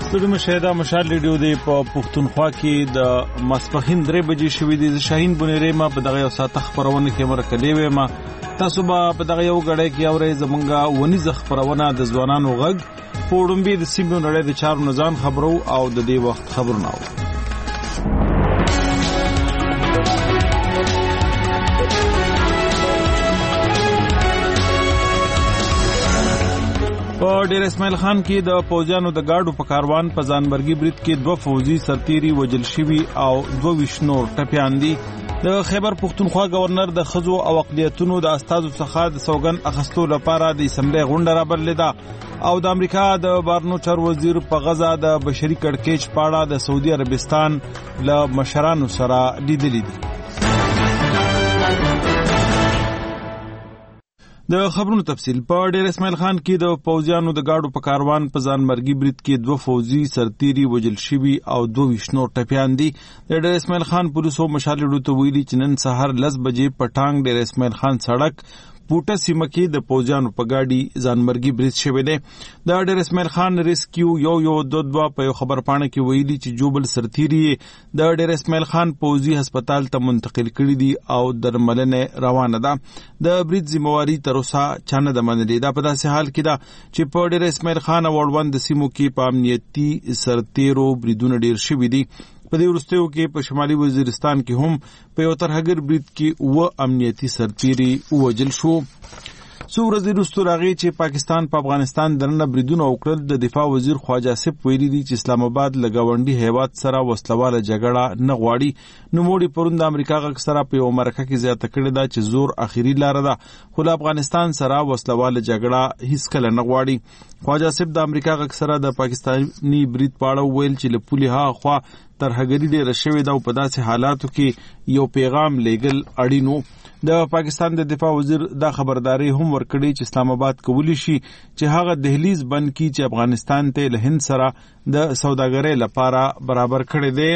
د مشاهده مشال ریډیو دی په پښتونخوا کې د ماسپخین 3 بجې شوې دي. شاهین بونیری ما په دغه یو ساعت خبرونه کې مرکلې وې ما تاسو به په دغه یو غړې کې اورې زمونږه ونی ز خبرونه د ځوانانو غږ پوړمبي د سیمو نړۍ د چارو نزان خبرو او د دې وخت خبرونه په ډیر اسماعیل خان کې د پوځیانو د گاډو په کاروان په ځانمرګي برید کې 2 فوجي سرتیري وجل شوي او 22 نور ټپیان دي. د خیبر پښتونخوا گورنر د خزو او اقلیتونو د استادو څخه د سوګن اخستو لپاره د اسمبلی غونډه رابللې ده او د امریکا د بارنو چارو وزیر په غزا د بشري کړکېچ پاړه د سعودي عربستان له مشرانو سره لیدلې دي. د خبرونو تفصیل په ډیر اسماعیل خان کې د پوځیانو د گاډو په کاروان په ځانمرګي برید کې 2 فوجي سرتیري وجل شوي او 22 نور ټپیان دي. د ډیر اسماعیل خان پولیسو مشالډو ته ویلي چې نن سهار 10 بجې په ټانګ ډیر اسماعیل خان سړک پوټه سیمه کې د پوځیانو په گاډي ځانمرګي برید شوی دی. د ډیر اسماعیل خان ریسکیو یو دوه په خبر پاڼه کې ویلي چې جوبل سرتیري د ډیر اسماعیل خان پوځي هسپتال ته منتقل کړي دي او درملنه روانه ده. د برید ذمہواری تر اوسه چانه د منلې ده. په داسې حال کې ده چې په ډیر اسماعیل خان وړوند سیمو کې په امنیتي سرتیرو بریدونه ډیر شوي دي. په دې وروستیو کې په شمالي وزیرستان کې هم په یو ترهګر برید کې 9 امنیتي سرتیري وژل شو. څو ورځې وروسته راغی چې پاکستان په افغانستان دننه بریدونه وکړل. د دفاع وزیر خواجه آصف ویلي دي چې اسلام آباد له ګاونډي هیواد سره وسلواله جګړه نه غواړي. نوموړي پرون د امریکا غږ سره په یو مرکه کې زیاته کړې ده چې زور اخیری لار ده خو له افغانستان سره وسلواله جګړه هیڅ کله نه غواړي. خواجه آصف د امریکا غږ سره د پاکستاني برید په اړه ویل چې له پولي ها خوا ترهګری ډیره شوې ده او په داسې حالاتو کې یو پیغام لیږل اړینو. د پاکستان د دفاع وزیر دا خبرداري هم ورکړي چې اسلام آباد کولی شي چې هغه دهلیز بند کړي چې افغانستان ته له هند سره د سوداګرۍ لپاره برابر کړي دي.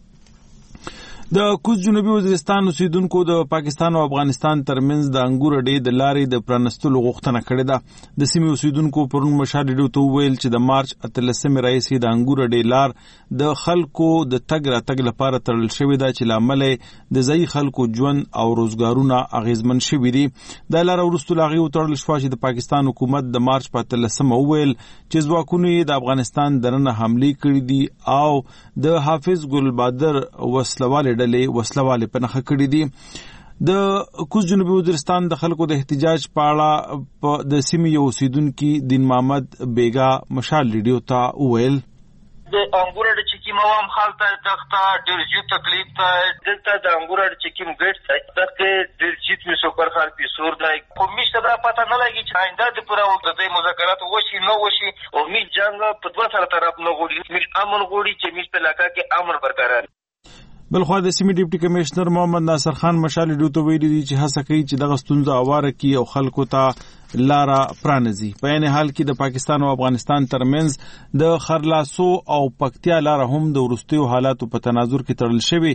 د کوز جنوبي وزیرستان اوسیدونکو د پاکستان او افغانستان ترمنځ د انګور اډې د لارې د پرانستلو غوښتنه کړې ده. د سیمې اوسیدونکو پرون مشاهده ته ویل چې د مارچ 13 رئیس د انګور اډې لار د خلکو د تګ راتګ لپاره تړل شوې ده چې لامل د ځای خلکو ژوند او روزګارونه اغیزمن شوي دي. د لار ورستو لاغي تړل شو چې د پاکستان حکومت د مارچ 13 ویل چې ځواکونه د افغانستان دننه حمله کړې دي او د حافظ ګل بادر وسلواله ډلې وسلواله په نخښه کړې دي. د کوز جنوبي وزیرستان د خلکو د احتجاج په اړه د سیمې یو اوسیدونکو دین محمد بیگا مشال ریډیو ته ویل د انګور د چکیم عوام خالته دغه ډیر جو تکلیف ته دلته د انګور د چکیم ګټ دغه ډیر جیت می سوپر خال پی سور دای کومې څه پته نه لګی چې آینده د پوره وخت د مذاکرات وشي نو وشي او می جنگ په دوه سره طرف نه غوړي می امن غوړي چې می په علاقہ کې امن برقرار. بلخوا د سیمې ډیپټي کمشنر محمد ناصر خان مشال ډیو ته ویلي دي چې هڅه کوي چې دغه ستونزه اواره کړي او خلکو ته لارا پرانځي. په عین حال کې د پاکستان او افغانستان ترمنځ د خرلاسو او پکتیا لار هم د ورستیو حالاتو په تناظر کې تړل شوی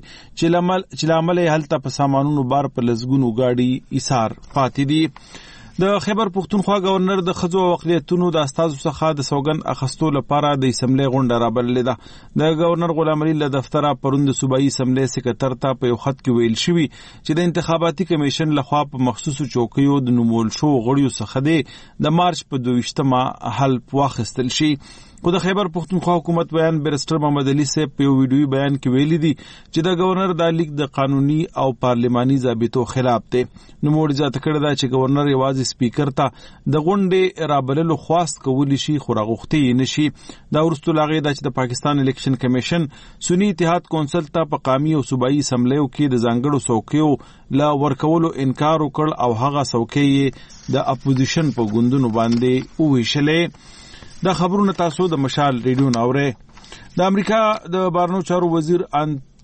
چې لامل هلته په سامانونو بار په لزګونو گاډي ایثار پاتې دي. د خیبر پښتونخوا گورنر د خزو او اقلیتونو د استادو څخه د سوګن اخستو لپاره د اسمبلی غونډه رابللې ده. د گورنر غلام علي له دفتره پروند صوبایي اسمبلی سکرټر ته په یو خط کې ویل شوی چې د انتخاباتي کمیشن لخوا په مخصوصو چوکیو د نومول شو غړیو څخه د مارچ په 22مه حل واخیستل شي. خو د خیبر پښتونخوا حکومت بیان بیرسټر محمد علي صاحب په یو ویډیوي بیان کې ویلي دي چې د گورنر د لیک د قانوني او پارلماني ضابطو خلاف دی. نوموړي ځکه کړه دا چې گورنر یوازې سپیکر ته د غونډې رابللو خواست کولی شي خو راغوښتي نشي. دا ورستو لاغي دا چې د پاکستان الیکشن کمیشن سنی اتحاد کونسل ته په قومي او صوبایي اسمبلیو کې د ځانګړو څوکیو لا ورکولو انکار وکړ او هغه څوکۍ د اپوزیشن په ګوندونو باندې وویشلې. دا خبرونه تاسو د مشال ریډیو ناوره. د امریکا د بارنو چارو وزیر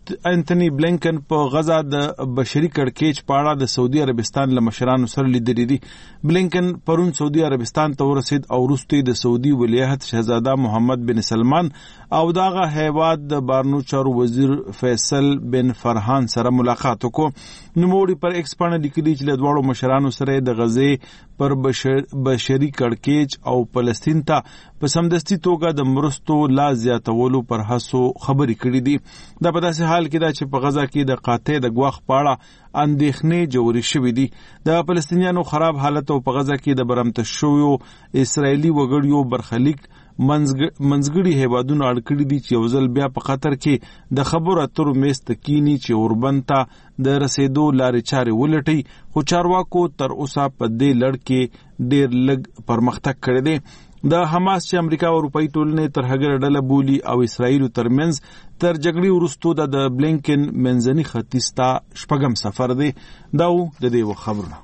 انټونی بلینکن په غزا د بشري کړکېچ په اړه د سعودي عربستان له مشرانو سره لیدلې دي. بلینکن پرون سعودي عربستان ته ورسید او وروسته د سعودي ولیعهد شهزاده محمد بن سلمان او دغه هیواد د بارنو چارو وزیر فیصل بن فرحان سره ملاقات وکړ. نوموړي پر ایکس باندې لیکلي چې له دواړو مشرانو سره د غزې پر بشري کړکېچ او فلسطین ته په سمدستي توګه د مرستو لا زیاتولو پر هڅو خبرې کړې دي. دا په داسې حال کې ده چې په غزا کې د قاطع د ګواښ په اړه اندېښنې جوړې شوې دي. د فلسطینیانو خراب حالت او په غزا کې د برمته شویو اسرائیلي وګړیو برخلیک منځګړي هیوادونو اړ کړي دي چې یو ځل بیا په قطر کې د خبرو اترو میز ته کینی چې اوربند ته د رسیدو لارې چارې ولټي، خو چارواکو تر اوسه په دې لړ کې ډېر لږ پرمختګ کړی دی. د حماس چې امریکا او اروپایي ټولنې تر هغه ډله بولي او اسرائیل ترمنځ تر جګړې وروسته د بلینکن منځني ختیځ ته شپږم سفر دی. دا و د دې خبرونه.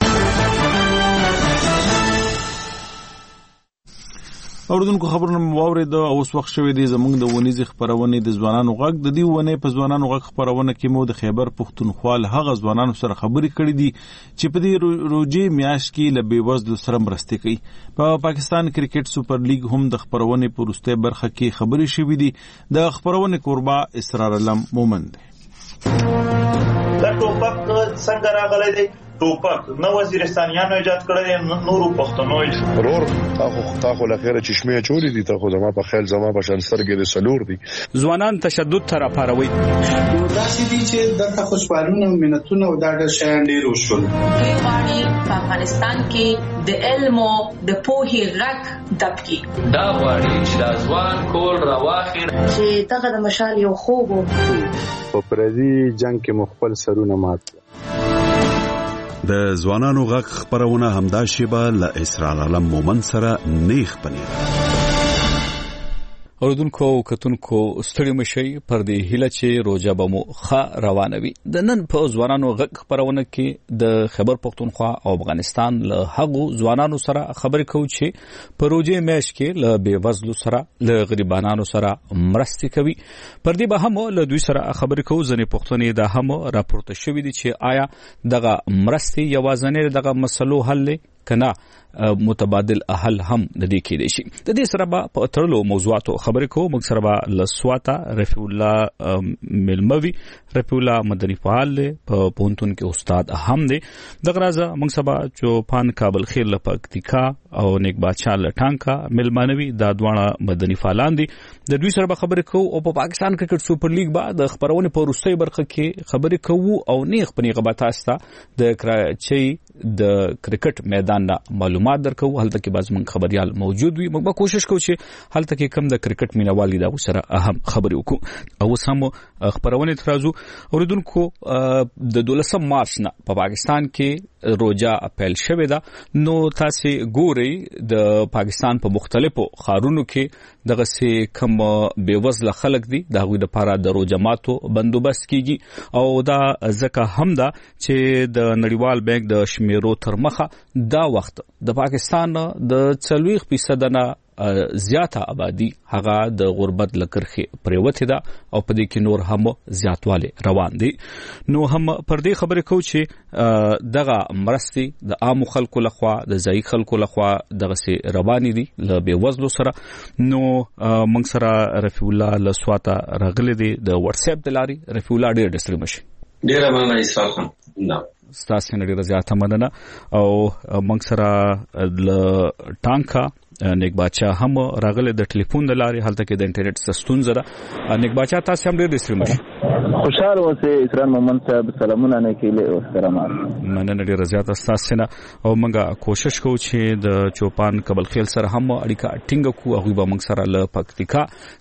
اوردونکو خبرونه واورید او اوس وخت شوی دی زموږ د ونیز خبرونه د ځوانانو غږ. د دې ونې په ځوانانو غږ خبرونه کې مو د خیبر پښتونخوا له هغه ځوانانو سره خبرې کړې دي چې په دې روجي میاشت کې له بیوزلو سره مرسته کوي. په پاکستان کرکټ سوپر لیګ هم د خبرونه په وروستۍ برخه کې خبرې شوې دي. د خبرونه قربا اسرار علم مومند دا ټوپک څنګه راغلی دی؟ ټوپک نو وزیرستانیانو ایجاد کړی، نورو پښتنو ورور تاخو لخيره چشمه چوری دي، تاخو زما په خیال زما په شان سترګې د سلور دي. ځوانان تشدد تر اپاروي داسې دي چې د خوشحالونه مينتونه او دا د شیان ډیر وشول. په افغانستان کې د علم او د پوهې غږ دبکی دا وړي چې د ځوان کول راواخیر چې دغه د مشال یو خوب په پردي جنگ کې مخبل سرونه مات. د ځوانانو غږ خبرونه همدا شیبه له اسرار علم مومن سره نیخ پنیر. اوردونکو کتونکو ستړي مشي پر دې هله چې روزه به مو ښه روانوي. د نن په ځوانانو غږ خبرونه کې د خیبر پښتونخوا او افغانستان له هغو ځوانانو سره خبرې کوو چې په روزه میاشت کې له بیوزلو سره له غریبانو سره مرستې کوي. پر دې به هم له دوی سره خبرې کوو. ځنې پښتنې دا هم راپورته شوې دي چې آیا دغه مرستې یوازینی دغه مسلو حل کنا متبادل حل هم د دې کې دي شي. د دې سره به په ترلو موضوعاتو خبرې کوو. موږ سره به لسواتا رفیع الله ملموي، رفیع الله مدني فعال په پونتون کې استاد هم دی. دغه راځه موږ سبا چوپان کابل خیر لپکتیکا او نیک بادشاہ لټانکا ملمانوي دا دوه مدني فعالان دي. د دوی سره به خبرې کوو او په پاکستان کرکټ سوپر لیګ بعد د خبرونه په روسي برخه کې خبرې کوو او نیغ پنی غباتاستا د کراچي د کرکټ میدان نه معلومات درکو. هلته کې باز موږ خبريال موجود وي. موږ به کوشش کوو چې هلته کې کم د کرکټ مینوالي دا سره اهم خبرې وکړو. او سم خبرونه ترازو اوریدونکو د 12 مارچ نه په پاکستان کې روزه اپیل شوه دا. نو تاسو ګوري د پاکستان په مختلفو خارونو کې دغه سي کم بیوزله خلک دي د هغوی لپاره د روزه ماتو بندوبست کیږي. او دا ځکه هم دا چې د نړیوال بانک د شمیرو تر مخه دا وخت د پاکستان د 40% نه زیاته آبادی هغه د غربت لکرخه پریوته ده او په دې کې نور هم زیاتواله روان دي. نو هم پر دې خبرې کوو چې دغه مرستې د عام خلکو لخوا د ځای خلکو لخوا دغه سي رواني دي ل بیوزلو سره. نو موږ سره رفیع الله لسواتا راغلي دي د واتس اپ د لاري. رفیع الله ډېر ډسټری مشي ډېر مننه اسلام خان. نو ستاسو نه ډېر زیاته مننه. او موږ سره ل ټانکا نیک بادشاہ هم راغله د ټلیفون د لارې. هلته کې د انټرنیټ ستونزه ده. نیک بادشاہ تاسو هم ډېر ډسټری مشي. خوشاله اوسئ اسرار مومن صاحب. سلامونه نه کېله او احترامات. مننه ډېر زیاته تاسو نه. او موږ کوشش کوو چې د چوپان کابل خیل سره هم اړیکه ټینګ کوو. هغه به موږ سره ل پکتیکا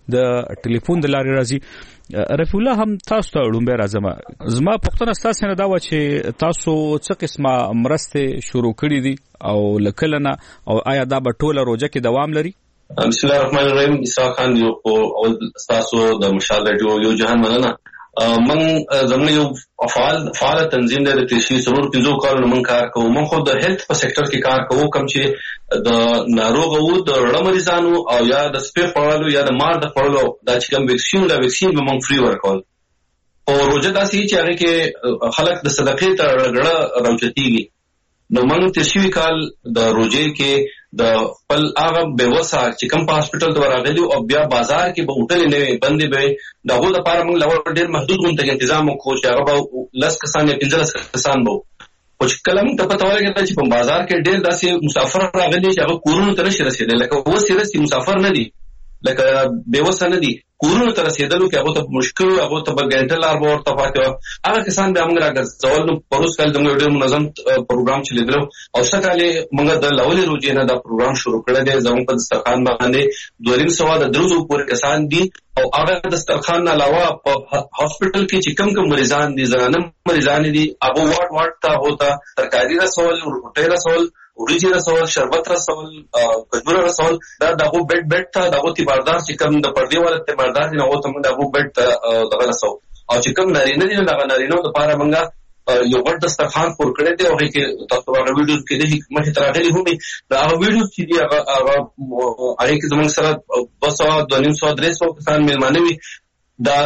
د ټلیفون د لارې راځي. رفیع الله هم تاسو ته لومبه راځم. زما پښتنه تاسو نه دا و چې تاسو څه قسمه مرسته شروع کړې دي او لکلنه او آیا دا به ټوله روزه کې دوام لري؟ بسم الله الرحمن الرحیم. اسحاق خان یو اول تاسو د مشال رادیو یو جهان مننه. من زموږ یو فعال تنظیم دی د تشریح سرور 15 کارونه من کار کوو. من خو د هیلث په سېکټر کې کار کوو. کوم چې د ناروغو د رړه مریضانو او یا د سپې خوړلو یا د مار د خوړلو دا چې کوم ویکسین به من فری ورکول. او روزه داسې چې هغه کې خلک د صدقې ته غړ راوچتيږي. نو موږ تشوي کال د روزه کې د خپل هغه بیوسا چې کوم په هسپټل ته راغلي او بیا بازار کې به هوټل نه بندي به دغه لپاره موږ لور ډېر محدود غونډه تنظیم وکړو چې هغه به 10 کسان یا 15 کسان به او چې کلم ته پته ولګېده چې په بازار کې ډېر داسې مسافر راغلي چې هغه کورونو ته نشي رسیدلی، لکه اوس رسي مسافر نه دي، لکه بیوسه نه دي، کورونو ته رسیدلو کې هغه ته مشکل، هغه ته بغنټل لار به ورته پاتې هغه کسان به موږ راګرځول. نو پروس کال زموږ ډېر منظم پروګرام چلیدلو او سکهاله موږ د لولې روزې نه دا پروګرام شروع کړی دی. زموږ په دسترخوان باندې 200 د درزو پورې کسان دي او هغه د دسترخوان نه علاوه په هسپټل کې چې کوم مریضان دي، زنانه مریضان دي، هغه واټ ته هوتا ترکاری رسول، روټي رسول، اوریجی رسول، شربت رسول، کجوره رسول، دا دغه بیډ ته دغه تیباردار چې کوم د پردي والا تیباردار دي نو ته موږ دغه بیډ دغه رسول. او چې کوم نارینه دي دغه نارینه د لپاره موږ یو غټ دسترخوان پر کړی دی او کې تاسو هغه ویډیوز کې د مخې تراغلي هم دا هغه ویډیوز چې دی هغه کې زموږ سره 200 300 کسان ملمانه وي. دا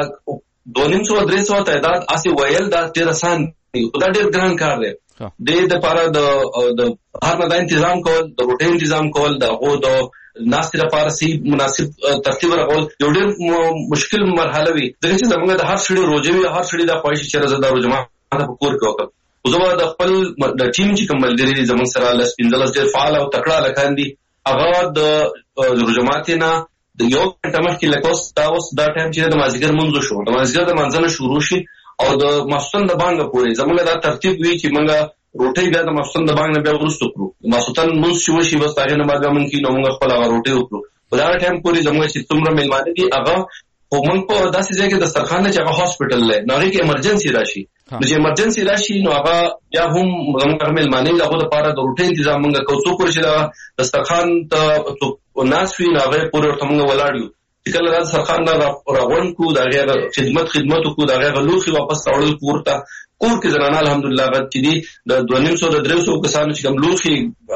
200 300 تعداد اسی ویل دا ډیر آسان دی، دا ډیر ګران کار دی. د لپاره د هر نه تنظیم کول، د روټین تنظیم کول، د هغو د ناستې لپاره سي مناسب ترتیب راغول یو ډیر مشکل مرحله وي. دغه چې زموږ د هر شړې روزي وي، هر شړې د خواهش چې راځي د روزما په کور کې وکړ. او زما د خپل د ټیم چې کوم ملګری زموږ سره لس 15 ډیر فعال او تکړه لکان دي، هغه د روزمات نه د یو ټیم کې لکوس دا ټیم چې د مازیګر منځ شو، د مازیګر د منځنه شروع شي او د ماسوتن د بانګ پورې زموږ دا ترتیب وی چې موږ روټي بیا د ماسوتن د بانګ نه بیا ورستو کړو. ماسوتن منځ شو شي بس هغه نه بعد موږ کې نو موږ خپل هغه روټي وکړو. په دا ټیم پورې زموږ چې څومره ملمانه دي هغه او موږ په داسې ځای کې د سرخان نه چې هغه هسپټل لې نو هغه کې ایمرجنسي راشي، نو چې ایمرجنسي راشي نو هغه یا هم موږ ملمانه دغه لپاره د روټي تنظیم موږ کوو. څو پر چې د سرخان ته ناس وی نو هغه پورې ورته موږ ولاړو چې کله د سرخان راغون کو د هغه خدمت کو د هغه لوخي واپس راوړل پورته کور کې زنانه الحمدلله غد چې دي د 200 300 کسانو چې کوم لوخي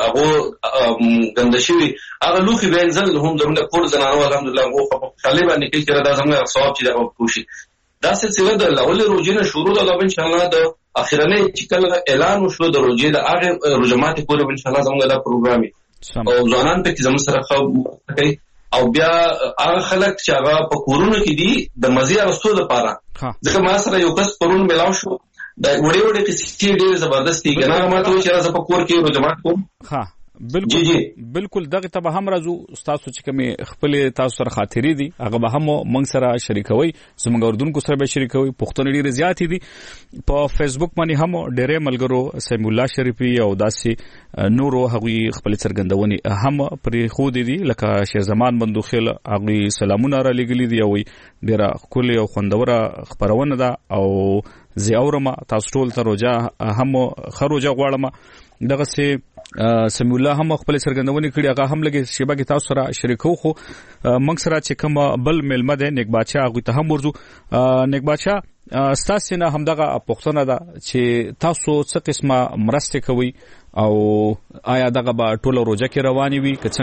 هغه ګندشي هغه لوخي وینځل هم زموږ کور زنانه الحمدلله هغه په خالي باندې کې چې دا زموږ ثواب چې دا کوشي. دا سلسله د لولې روزې نه شروع ده ان شاء الله. د اخرنه چې کله اعلان وشو د روزې د هغه روزمات پورې ان شاء الله زموږ دا پروګرامي او ځوانان په کې زموږ سره خو کوي او بیا هغه خلک چې هغه په کورونو کې دي د مزي اغستو لپاره. ځکه ما سره یو کس پرون ملاو شو دا وړي قصې ډېر زبردست دي کنه ما ته چې راځه په کور کې روزمات کوم. ها بالکل دغه ته به هم راځو. تاسو چې کوم خپل تاسو سره خاطرې دي هغه به هم موږ سره شریکوي، زموږ اردوونکو سره به شریکوي. پښتون ډېر زیات دي په فیسبوک باندې هم ډېر ملګرو سیم الله شریفي او داسې نورو هغوی خپل څرګندونې هم پرې خو دي لکه شیر زمان بندوخیل هغوی سلامونه را لګلي دي او ډېره ښکلې او خوندوره خپرونه ده او زه اورم تاسو ټول ته روزه هم خروجه غواړم. دغه سي سمی الله هم خپل څرګندونې کړي هغه هم لګي شیبه کې تاسو سره شریکو. خو موږ سره چې کوم بل ملمه ده نیک بادشاه هغه ته هم ورځو. نیک بادشاه ستاسو نه هم دغه پښتنه ده چې تاسو څه قسمه مرسته کوي او آیا دغه به ټول روزه کې رواني وي که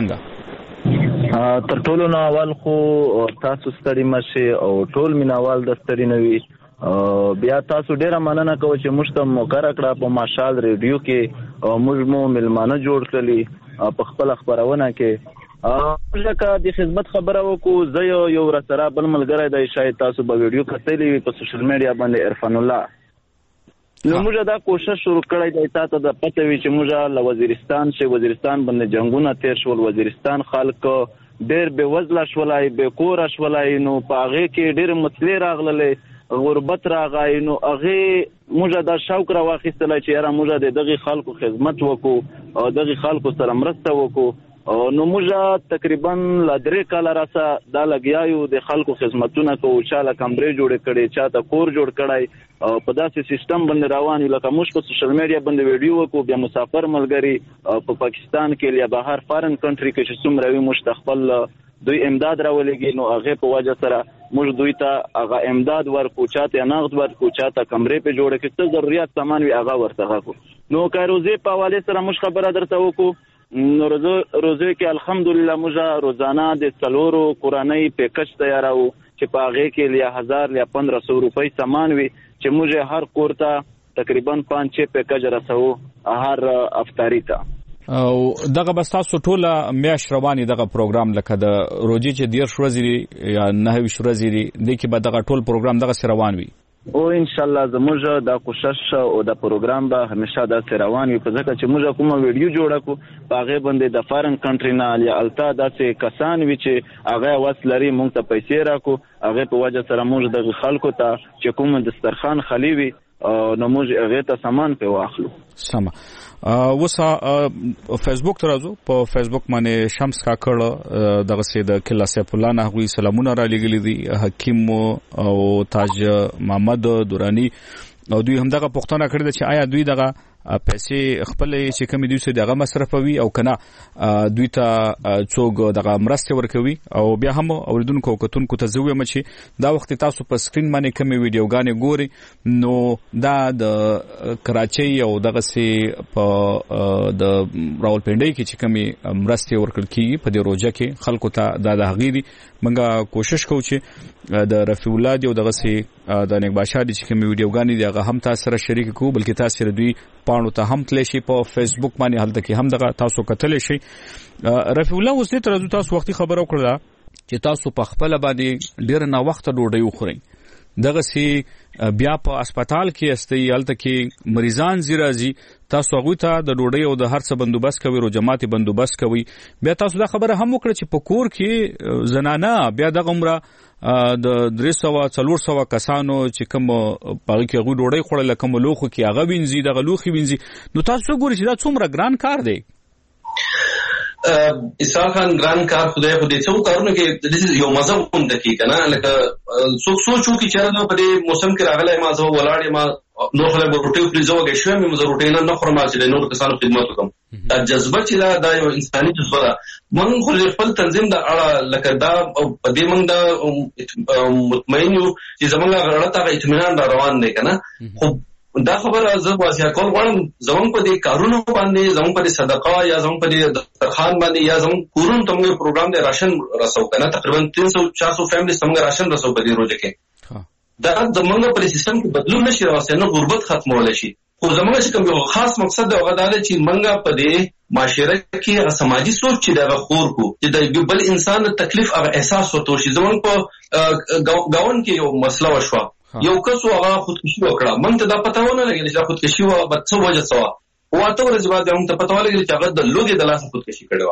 څنګه؟ تر ټولو نه اول خو تاسو ستړي مشه او ټول مینوال د ستړي نه وي. بیا تاسو ډیره مننه کوم چې موږ ته مقرره کړه په ماشال ریډیو کې موږ مو ملمانه جوړ کړلی په خپل خبرونه کې ځکه د خدمت خبره وکړو. زه یو رسره بل ملګری دی شاید تاسو به ویډیو کتلی په سوشل میډیا باندې عرفان الله نو موږ دا کوشش شروع کړی دی تاسو د پته وی چې موږ له وزیرستان باندې جنگونه تیر شول. وزیرستان خلک ډیر بے وزله شولای، بے کور شولای، نو په هغه کې ډیر مسلې راغللې، غربت راغی. نو هغه موږ دا شوق را واخیستل چې یاره موږ د دغه خلکو خدمت وکړو او دغه خلکو سره مرسته وکړو. نو موږ تقریبا ل 3 کال راسه دا لګیاو د خلکو خدمتونه کوو، چاله کمرې جوړ کړي، چاته کور جوړ کړي او په داسې سیستم باندې روان یو. لکه موږ په سوشل میډیا باندې ویډیو وکړو، بیا مسافر ملګری په پاکستان کې یا بهر فارن کنټری کې چې څومره وي موږ خپل دوی امداد راولېږي. نو هغه په وجه سره موږ دوی ته هغه امداد ورکو، چاته نقد ورکو، چاته کمرې په جوړه کې څه ضرورت سامان وي هغه ورته کو. نو کاروزه په حواله سره موږ خبره درته وکړو. نو روزه کې الحمدلله موږ روزانه د 4 قرآنی پیکج تیارو چې په هغه کې یا 1000 یا 1500 روپۍ سامان وي چې موږ هر کور ته تقریبا 5-6 پیکج رسو هر افطاری ته او دغه بس تاسو ټوله میاشت رواني دغه پروګرام لکه د روزي چې 10 ورځې یا 9 ورځې د کې به دغه ټول پروګرام دغه سره روان وي او ان شاء الله زموږ د کوشش او د پروګرام به همیشه د سره روان وي په ځکه چې موږ کومه ویډیو جوړه کو هغه باندې د فارن کنټری نه یا التا داسې کسان وی چې هغه وسلري موږ ته پیسې راکو هغه په وجه سره موږ د خلکو ته چې کوم دسترخوان خالی وي نو موږ هغه ته سامان په واخلو سم وسه فیسبوک ترازو په فیسبوک باندې شمس کاکړ دغه سید کلا سیف الله نحوی سلامونه را لګلی دي حکیم او تاج محمد دورانی او دوی هم دغه پښتنه کړی چې آیا دوی دغه پیسې خپل چې کمی دوی سره دغه مصرفوي او کنه دوی ته څوک دغه مرسته ورکوي او بیا هم اوریدونکو کتونکو ته زویم چې دا وخت تاسو په سکرین باندې کمی ویډیوګانې ګوري نو دا د کراچۍ او دغه سي په د راولپنډۍ کې چې کمی مرسته ورکړل کیږي په دې روزه کې خلکو ته د هغیری منګه کوشش کوو چې د رفیع الله دی او دغه سي د نیک بادشاہ دي چې کمی ویډیوګانې دی هغه هم تاسو سره شریک کوو بلکې تاسو سره دوی پاڼو ته هم تللی شي په فیسبوک باندې هلته کې هم دغه تاسو کتلی شي رفیع الله اوس دې تر تاسو وختي خبره وکړه چې تاسو په خپل باندې ډیر نه وخت ډوډۍ وخورئ دغه سي بیا په هسپتال کې استي هلته کې مریضان زیرازي تاسو هغه ته د ډوډۍ او د هر څه بندوبست کوي رو جماعتي بندوبست کوي بیا تاسو دا خبره هم وکړه چې په کور کې زنانه بیا دغه عمره د 300-400 کسانو چې کوم پاره کې غو ډوډۍ خوړل کوم لوخو کې هغه وینځي دغه لوخي وینځي نو تاسو ګورئ چې دا څومره ګران کار دی اسحاق خان ګران کار خدای څو کارونه کې د یو مذهب هم دکی کنه لکه څوک سوچو کې چیرې په دې موسم کې راغلی ما زه ولاړې ما نو خلک به روټي خوري زه وګښم مې زه روټي نه خورم چې نور کسانو خدمت وکم دا جذبه چې دا یو انساني جذبه ده موږ خو خپل تنظیم د اړه لکه دا په دې موږ دا مطمئن یو چې زمونږ غړړه ته اطمینان روان دی کنه خو دا خبره زه واسیا کول غواړم زمون په دې کارونو باندې زمون په دې صدقه یا زمون په دې دسترخوان باندې یا زمون کورون ته موږ پروګرام دی راشن رسو کنه تقریبا 300-400 فیملی څنګه راشن رسو په دې روزه کې دا زمونږ په سیستم کې بدلون نشي راوستي نو غربت ختمول شي خو زمونږ چې کوم یو خاص مقصد دی هغه دا دی چې موږ په دې معاشره کې سماجی سوچ چې دا خور کو چې د بل انسان د تکلیف او احساس وته شي زمون په گاون کې یو مسله وشوه یو کس هغه خودکشي وکړه مونږ ته دا پته ونه لګی چې خودکشي و به څه وجه څه و واته ورځ بعد موږ ته پته ولګی چې هغه د لوګي د لاس خودکشي کړې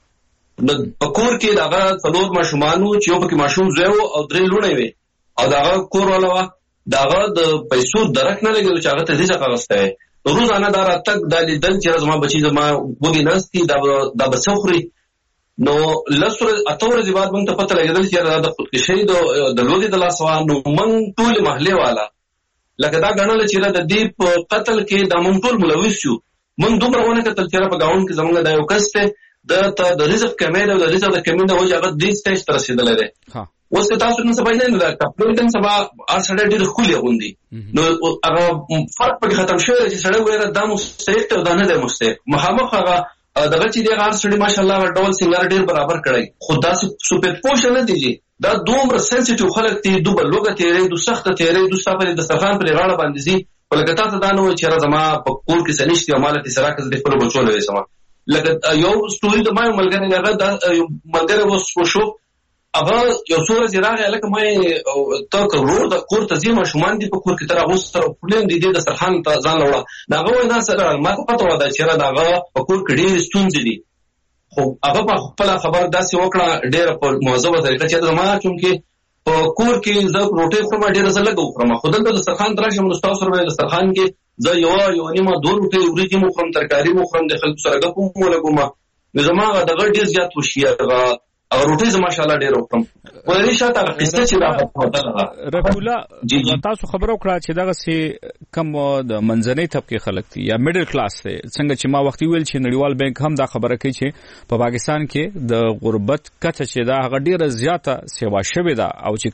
و د پکور کې هغه څلور ماشومانو چې یو پکې ماشوم زوی او درې لونه وي او هغه کور ولا داغه د پیسو درک نه لګی چې هغه ته هیڅ کاغسته روزانه دا راتګ د لیدل چې زما بچی زما وګی نستی دا بسخري نو لسره اتور زیات مونږ ته پته لګیدل چې دا خودکشي د لوګي د لاسوا نو مونږ ټول محله والا لکه دا غنل چې د دې په قتل کې د مونږ ټول ملوث شو مونږ دومره ونه کتل چې په گاون کې زمونږ د یو کسته د رزق کمې او د رزق د کمې د وجه هغه دې سټیج تر رسیدل دی اوس تاسو نن سبا نه دا کپټن سبا ارسډ ډېر خولي غوندي نو هغه فرق په ختم شوی چې سړی وایي دا مستحق او دا نه دی مستحق مخامخ هغه دغه چې د غار سړي ماشاءالله ډول سنگار ډیر برابر کړی خدا سپیټ پوښ نه دیږي دا دومره سنسټیو خلک تی دوبه لوګه تیرې دو سخت تیرې دو سفر د دسترخوان پر غاړه باندې زی ولکه تاسو دا نو چې را زما په کور کې سنشتي او مالتي سره کز د خپل بچو لوي سما لکه یو سټوري د ما ملګری هغه د ملګری وو شو هغه یو څوره زیراغه لکه مې تا کور د کور ته زیمه شومان دي په کور کې تر هغه سره پلان دي د سرحان ته ځان لوړه دا غوې نه سره ما ته پته ودا چې دا هغه په کور کې ډېر ستونزې دي خو هغه په خپل خبر داسې وکړه ډېر په موضوعه طریقه چې زما چونکې په کور کې زه روټي خورم ډېر زه لګو خورم خو دلته د سرحان درشه مستاو سره د سرحان کې زه یو نیمه دوه روټي ورېږم مخرم ترکاری مخرم د خلکو سره ګپم ولګم زما دغه ډېر زیات وشي او روټي زما ماشاءالله ډېر وکړم ولې شاته قصه چې دا رفیع الله تاسو خبرو کړه چې دغه سي کم د منځنۍ طبقه خلک دي یا میډل کلاس دي څنګه چې ما وختي ویل چې نړیوال بانک هم دا خبره کوي چې په پاکستان کې د غربت کچه چې دا هغه ډیره زیاته سیوا شوې ده او چې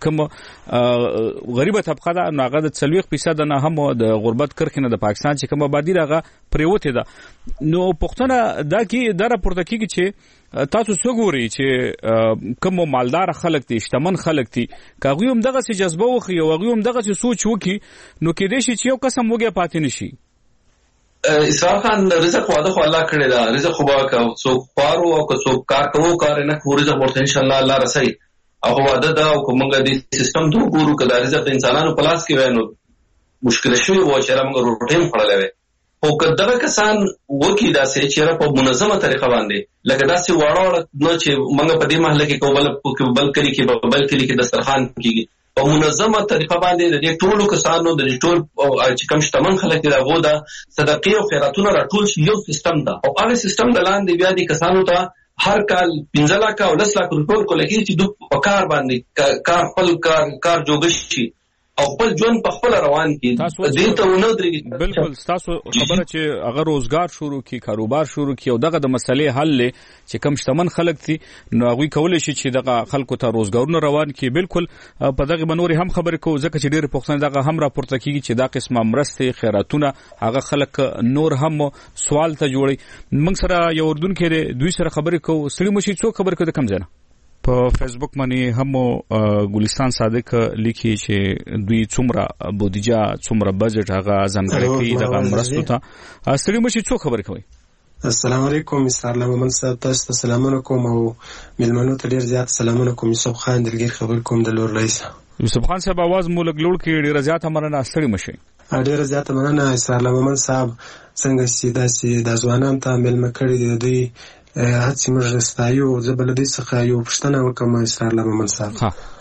کوم غریبه طبقه ده نو هغه د 40% نه هم د غربت کرخنه د پاکستان چې کوم آبادی راغه پریوته ده نو پښتنه دا کې دا راپورته کیږي چې تاسو څه ګوري چې کوم مالدار خلک دي شتمن خلک دي کاغوی هم دغه سي جذبه وخی او هغه هم دغه سي سوچ وکي نو کې دې شي چې یو قسم وګه پاتې نشي. اسرار خان رزق واده خو الله کړی دا رزق خو با څوک پارو او څوک کار کوو کار نه خو رزق ورته ان شاء الله الله رسي او واده دا او کومه دې سیستم ته ګورو کدا رزق انسانانو پلاس کې وینو مشکل شوی و چې موږ روټیم خړلې او کداغه کسان وکی دا سې چې په منظمه طریقه باندې لکه دا سې واړه نو چې موږ په دې محله کې بل کلی کې دسترخوان کېږي په منظمه طریقه باندې د ټولو کسانو د ټول چې کوم شتمن خلک دي هغه د صدقې او خیراتونو راټول شي یو سیستم دا او هغه سیستم د لاندې بیا دي کسانو ته هر کال 15 لک او 10 لک روپۍ کولګي چې د کار باندې کار خپل کار جوړ شي او خپل ژوند په خپل روان کی دې ته ونه درېږي. بالکل تاسو خبره چې اگر روزګار شروع کی کاروبار شروع کی او دغه د مسلې حل چې کم شتمن خلک دي نو هغه کولای شي چې دغه خلکو ته روزګارونه روان کی. بالکل په دغه منوري هم خبره کو ځکه چې ډېر پښتون دغه هم راپورته کیږي چې دا قسمه مرسته خیراتونه هغه خلک نور هم سوال ته جوړي. موږ سره یو اردن کې دوی سره خبره کو سړي مشي څو خبره کو د کم ځنه په فیسبوک باندې هم ګلستان صادق لیکي چې دوی څومره بودیجه څومره بجټ هغه ځانګړی کوي دغه مرستو ته. سړي مشي څو خبرې کوي. السلام علیکم اسرار لمن صاحب تاسو ته سلامونه کوم او ملمنو ته ډیر زیات سلامونه کوم. یوسف خان دلګیر خبر کوم د لور رئیس. یوسف خان صاحب आवाज مو لګلوړ کې ډیر زیات مننه. سړي مشي ډیر زیات مننه اسرار لمن صاحب څنګه سیدا د ځوانان ته ملمه کړی دی دوی هڅې موږ رستایو زبلدي څخه یو پښتنه وکم اسرار لمن صاحب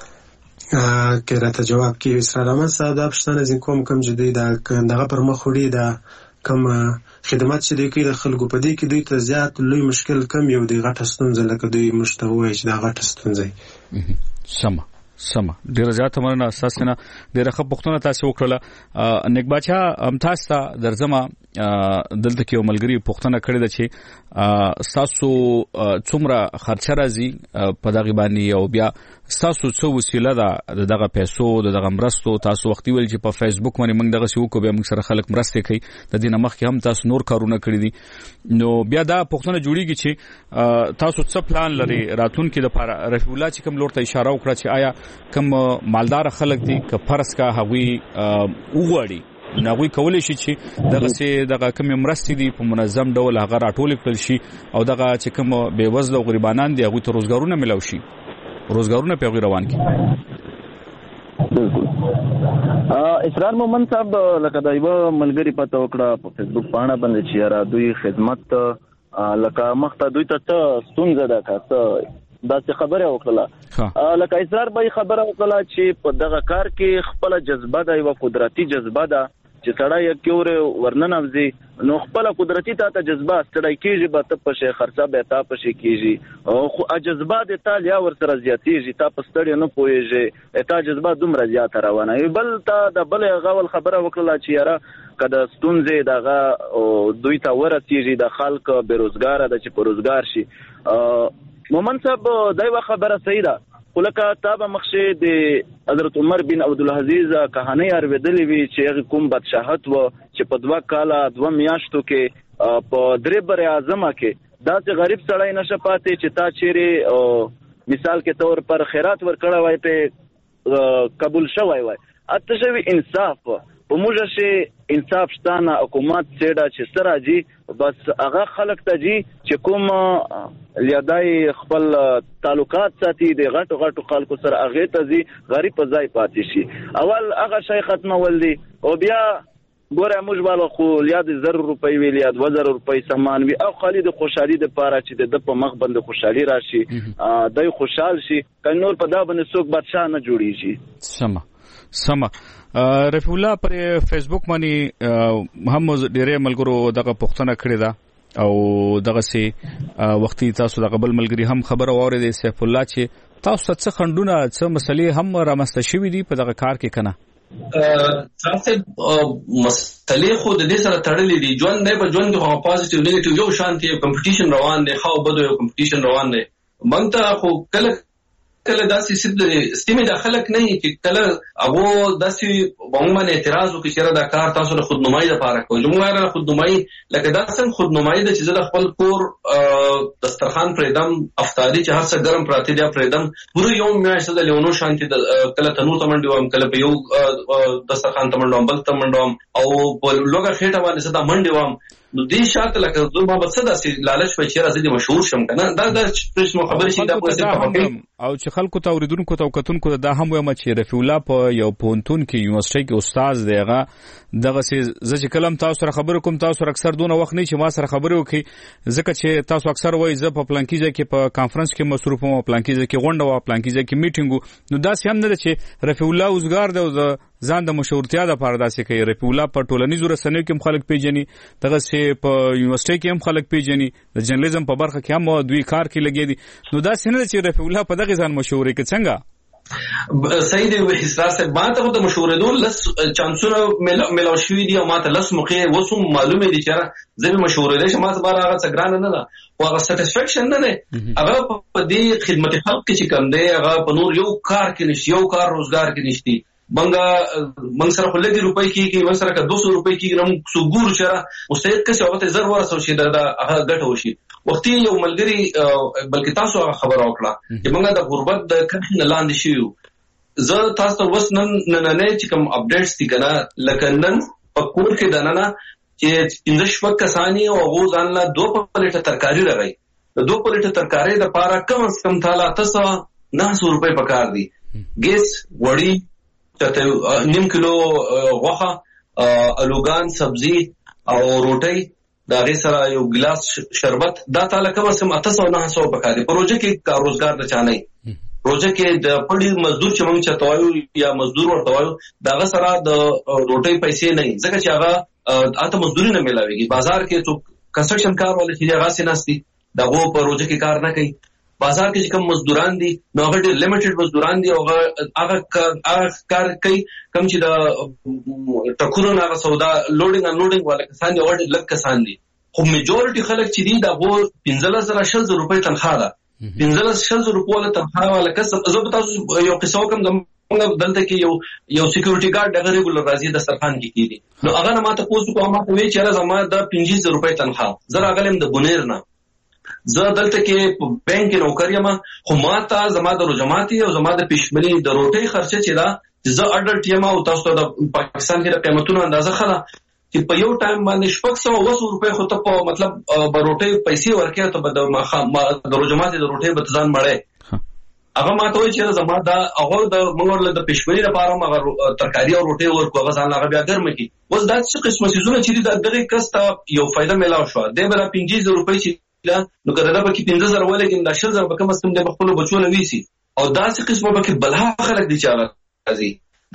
کې راته جواب کې اسرار لمن صاحب د پښتنه ځین کوم جدي دغه پر مخ وړي دا کوم خدمات چې دوی کوي د خلکو په دې کې دوی ته زیات لوی مشکل کم یو دی غټه ستونزه لکه دوی مشتوي چې دا غټه ستونزه سم ډیر زیات مننه. اساسنه ډیر ښه پښتنه تاسو وکړه. نیک بچا هم تاسو ته درځم دلته کې یو ملګری پښتنه کړی د چې تاسو څومره خرچه راځي په دغه باندې او بیا تاسو څو وسیله ده دغه پیسو دغه مرستو تاسو وختي ویل چې په فیسبوک باندې موږ دغه شو کو به موږ سره خلک مرسته کوي د دې نمخ کې هم تاسو نور کارونه کړی دي نو بیا دا پښتنه جوړیږي چې تاسو څه پلان لري راتون کې د لپاره. رفیع الله چې کوم لور ته اشاره وکړه چې آیا کوم مالدار خلک دي که فرض کا هغوی وګړي ناغوی کولای شي چې دغه سي دغه کوم مرستې دي په منظم ډول هغه راټول کړل شي او دغه چې کوم بیوزله او غریبانان دي هغه ته روزګارونه ملو شي روزګارونه په روان کی. اسرار مومن صاحب لکه دا یو ملګری پته وکړه په فیسبوک باندې باندې چې را دوی خدمت لکه مخته دوی ته ستونزه ده که دا څه خبره وکړه لکه اسرار به خبره وکړه چې په دغه کار کې خپل جذبه ده یو قدرتي جذبه ده چې سړی یک یور ورننوځي نو خپل قدرتي ته جذبه ستړی کیږي به ته په شي خرڅه به تا په شي کیږي او خو جذبه د ایتالیا ور سره زیاتیږي تا په ستړی نه پويږي ایتا جذبه دومره زیات روانه بل تا د بل غول خبره وکړه چې یاره کله ستونزې دغه دوی ته ورسیږي د خلک بیروزګار ده چې په روزګار شي. مومن صاحب دایو خبره صحیح ده ولکه تابه مخشه د حضرت عمر بن عبدالعزیز کہانی اوریدلې وی چې کوم بادشاہت و چې په 2 کاله 2 میاشتو کې په درې بر اعظم کې دا چې غریب سړی نشه پاتې چې تا چیرې مثال کې تور پر خیرات ور کړه وای په قبول شوی وای اته شوی انصاف په موږ شي انصاف شتانه حکومت سیدا چې سراجي بس هغه خلک ته جي چې کوم لیدای خپل تعلقات ساتي د غټو خلکو سره هغه ته زی غریب ځای پاتې شي اول هغه شي ختمول دي او بیا ګوره موږ بالا خو یاد 1000 روپۍ ویل یاد 2000 روپۍ سامان وی او خالد خوشحالي د پاره چې د په مخ باندې خوشحالي راشي دای خوشحال شي کنور په دا باندې څوک بادشاہ نه جوړیږي. سما رفیع الله پر فیسبوک باندې هم ډېر ملګرو دغه پښتنه کړی دا او دغه سي وختي تاسو دغه بل ملګری هم خبر اوریدي سیف الله چې تاسو څه خندونه څه مسلې هم رامسته شوې دي په دغه کار کې کنه تاسو مسلې خو د دې سره تړلې دي ژوند نه په ژوند کې هغه پازیټیو نیگیټیو یو شانتي کمپټیشن روان دی خو بده یو کمپټیشن روان دی مونږ ته خو کله کله داسې سیمه داخله نه چې کله هغه داسې باندې اعتراض وکړي چې دا کار تاسو له خودنمایي لپاره کوي. موږ را خودنمایي لکه دا څنګه خودنمایي د چې د خپل کور دسترخوان پرېدم افطاری چې هر څه ګرم پراته دی پرېدم پوره یو میاشت د لیونو شانتي کله تنور تمنډي وم کله په یو دسترخوان تمنډم بل تمنډم او په لوګه خېټه باندې صدا منډي وم. نو دې شاته لکه زه ما بس داسې لالچ په چیرې ازدي مشهور شم کنه دا څه خبرې شي دا په او چې خلکو ته اوریدونکو ته وکتونکو دا هم وایم چې رفیع الله په یو پونتون کې یونیورسيټي کې استاد دی هغه دغه چې چې کلم تاسو سره خبرې کوم تاسو اکثر دونه وخت نه چې ما سره خبرې وکړي ځکه چې تاسو اکثر وایي زه په پلانکیزه کې په کانفرنس کې مصروف وم پلانکیزه کې غونډه و پلانکیزه کې میټینګ نو دا هم نه چې رفیع الله اوسګار دی ځان د مشهورتیا د پاره داسې کوي. رفیع الله په ټولنیزو رسنیو کې خلک پیژني دغه چې په یونیورسيټي کې هم خلک پیژني د جرنالیزم په برخه کې هم دوی کار کې لګي دي. نو دا څنګه چې رفیع الله په دغه ځان مشهور کې څنګه صحیح دی احساس ما ته د مشهورېدو لس چانسونه ملاو شوي دي او ما ته لس موقع وسو معلومه دي چې زه به مشهورېدل شم ما ته هغه څه ګران نه ده او هغه سټیسفیکشن نه ده هغه په دې خدمت خلق کې چې کوم دی هغه په نور یو کار کې نشي یو کار روزګار کې نشي منګ سره خو لګي روپۍ کېږي من سره که 200 روپۍ کېږي نو څو ګورو چې مستعد کسي هغه ته زر ورسو شي دا هغه ګټه وشي. وختي یو ملګری بلکې تاسو هغه خبر اوکړه چې موږ د غربت د کرښې نه لاندې شو زه تاسو ته وس نن چې کوم اپډیټس دي کنه لکه نن په کور کې دننه چې 15 کسانی او هغه ځان له 2 پلیټه ترکاری راغی د 2 پلیټه ترکاری د پاره کم از کم تاله 900 روپۍ پکار دي ګیس وړي ته نیم کیلو غوخه الوګان سبزی او روټي دا غي سره یو ګلاس شربت دا تعالی کوم سم 800-900 پکاري پروژه کې کار روزګار د چانه پروژه کې د پړي مزدور چې موږ چتوایو یا مزدور ورته وایو دا سره د روټي پیسې نه ځکه چې هغه اته مزدوري نه ملاويږي بازار کې څو کنسټرکشن کار ولې چې هغه سيناستي دا وو پروژه کې کار نه کوي بازار کې کوم مزدوران دي نو هغه ډېر لیمیټډ مزدوران دي او هغه کار کوي کوم چې د ټکورو نه سودا لوډینګ ان لوډینګ ولا کسان دي او ډېر لږ کسان دي خو میجورټي خلک چې دي دا وو 15000 روپۍ تنخواه ده 15000 روپۍ تنخواه ولا کسب زه تاسو یو قصه کوم دلته کې یو سکیورټي ګارد دغه ریګولر راځي د سرخان کې کیدي نو هغه نه ماته پوسټ کوم ما وی چې زما د 15000 روپۍ تنخواه زه راغلم د بونیر نه زه دلته کې په بانک کې نوکر یم خو ما ته زما د رجماتي او زما د پښمنۍ د روټي خرچه چې دا زه اډلټ یم او تاسو د پاکستان کې د قیمتونو اندازه خلا چې په یو ټایم باندې 600 روپۍ خو ته په مطلب بروټي پیسې ورکې ته د رجماتي د روټي به ځان مړې هغه ما ته وایي چې زما دا هغه د موږ د پښمنۍ لپاره مغه ترکاری او روټي ورکو هغه ځان هغه بیا ګرم کی اوس دا څه قسمه سيزونه چې د دغه کسته یو فائدہ ملاو شو د بل 15000 روپۍ نو کله دا پکې 15000 ولګین د 10000 به کم از کم د خپل بچو نه ویسي او داسې قسمه پکې بلها خلک دي چې راځي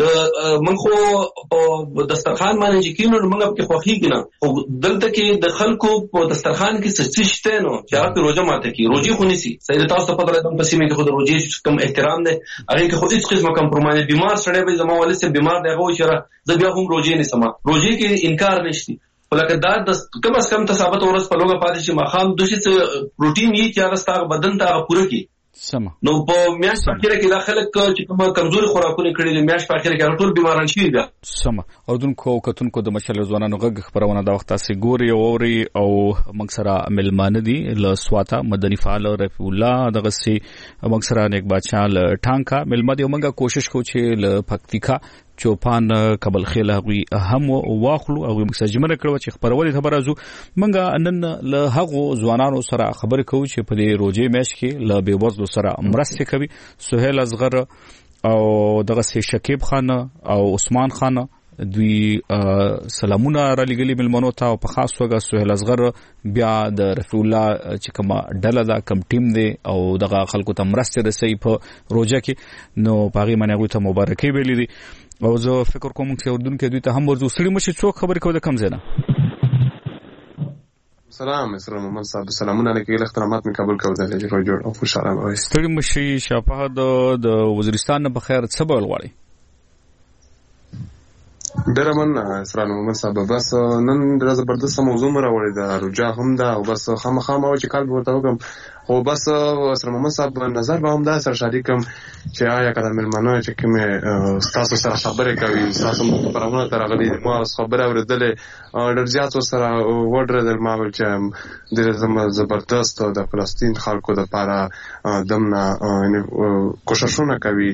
د من خو په دسترخوان باندې چې کینو موږ پکې خوخیږي نه او دلته کې د خلکو په دسترخوان کې څه شته نو چې هغه روزه ماته کې روزي خو نسی سید تاسو په دغه په سیمه کې خو د روزي کم احترام ده هغه کې خو هیڅ قسمه کمپرومایز بیمار سره به زمو ولې سه بیمار دی هغه چې زه بیا هم روزي نه سم روزي کې انکار نشتی ولکه دا د کم از کم ثابت ورس په لوګه پاتې چې مخام دوشي پروتین یې چې هغه ستاره بدن ته پوره کی سم نو په میاش په اخر کې داخله چې کوم کمزوري خوراکونه کړي دي میاش په اخر کې ټول بیماران شي دا سم او دونکو کتونکو د مشل ځوانانو غږ خبرونه د وخت سي ګوري او اوري او مکسره ملمان دي ل سواتا مدني فعال رفیع الله دغه سي مکسره نیک بادشاہ ټانکا ملمدي ومنګه کوشش کو چې ل پکتیکا چوپان کابل خیل غوي هم واخلو او مسجمنه کړو چې خبرولې خبره زو منګه نن له هغو ځوانانو سره خبرې کوو چې په دې روزي میش کې له بیوزلو سره مرسته کوي سهیل اصغر او دغه سي شکیب خان او عثمان خان دوی سلامونه را لګلي ملمنو ته او په خاص توګه سهیل اصغر بیا د رفیع الله چې کومه ډله دا کم ټیم دی او دغه خلکو ته مرسته رسي په روزه کې نو پاغي منغه ته مبارکي ویلي دي او زه فکر کوم چې اردن کې دوی ته هم ورزو سړي مشي څوک خبرې کوي د کم زنه سلام اسلام محمد صاحب سلامونه علیکم احترامات من قبول کوم د جوړ جوړ او خوشاله وای سړي مشي شفاعت د وزیرستان په خیر څه بول غواړي ډېر من اسرار محمد صاحب بس نن ډېر زبردست موضوع راوړی دا رجا هم دا بس خامخا ما چې کال ورته وکم خو بس اسرار محمد صاحب نظر به هم دا سره شریکم چې آیا کله ملمنه چې کومه تاسو سره خبرې کوي تاسو پرونه تر غلي ما خبره اوریدلې ډېر زیات سره وډرل ما چې ډېر زبردست د فلسطین خلکو د لپاره دمنا کوششونه کوي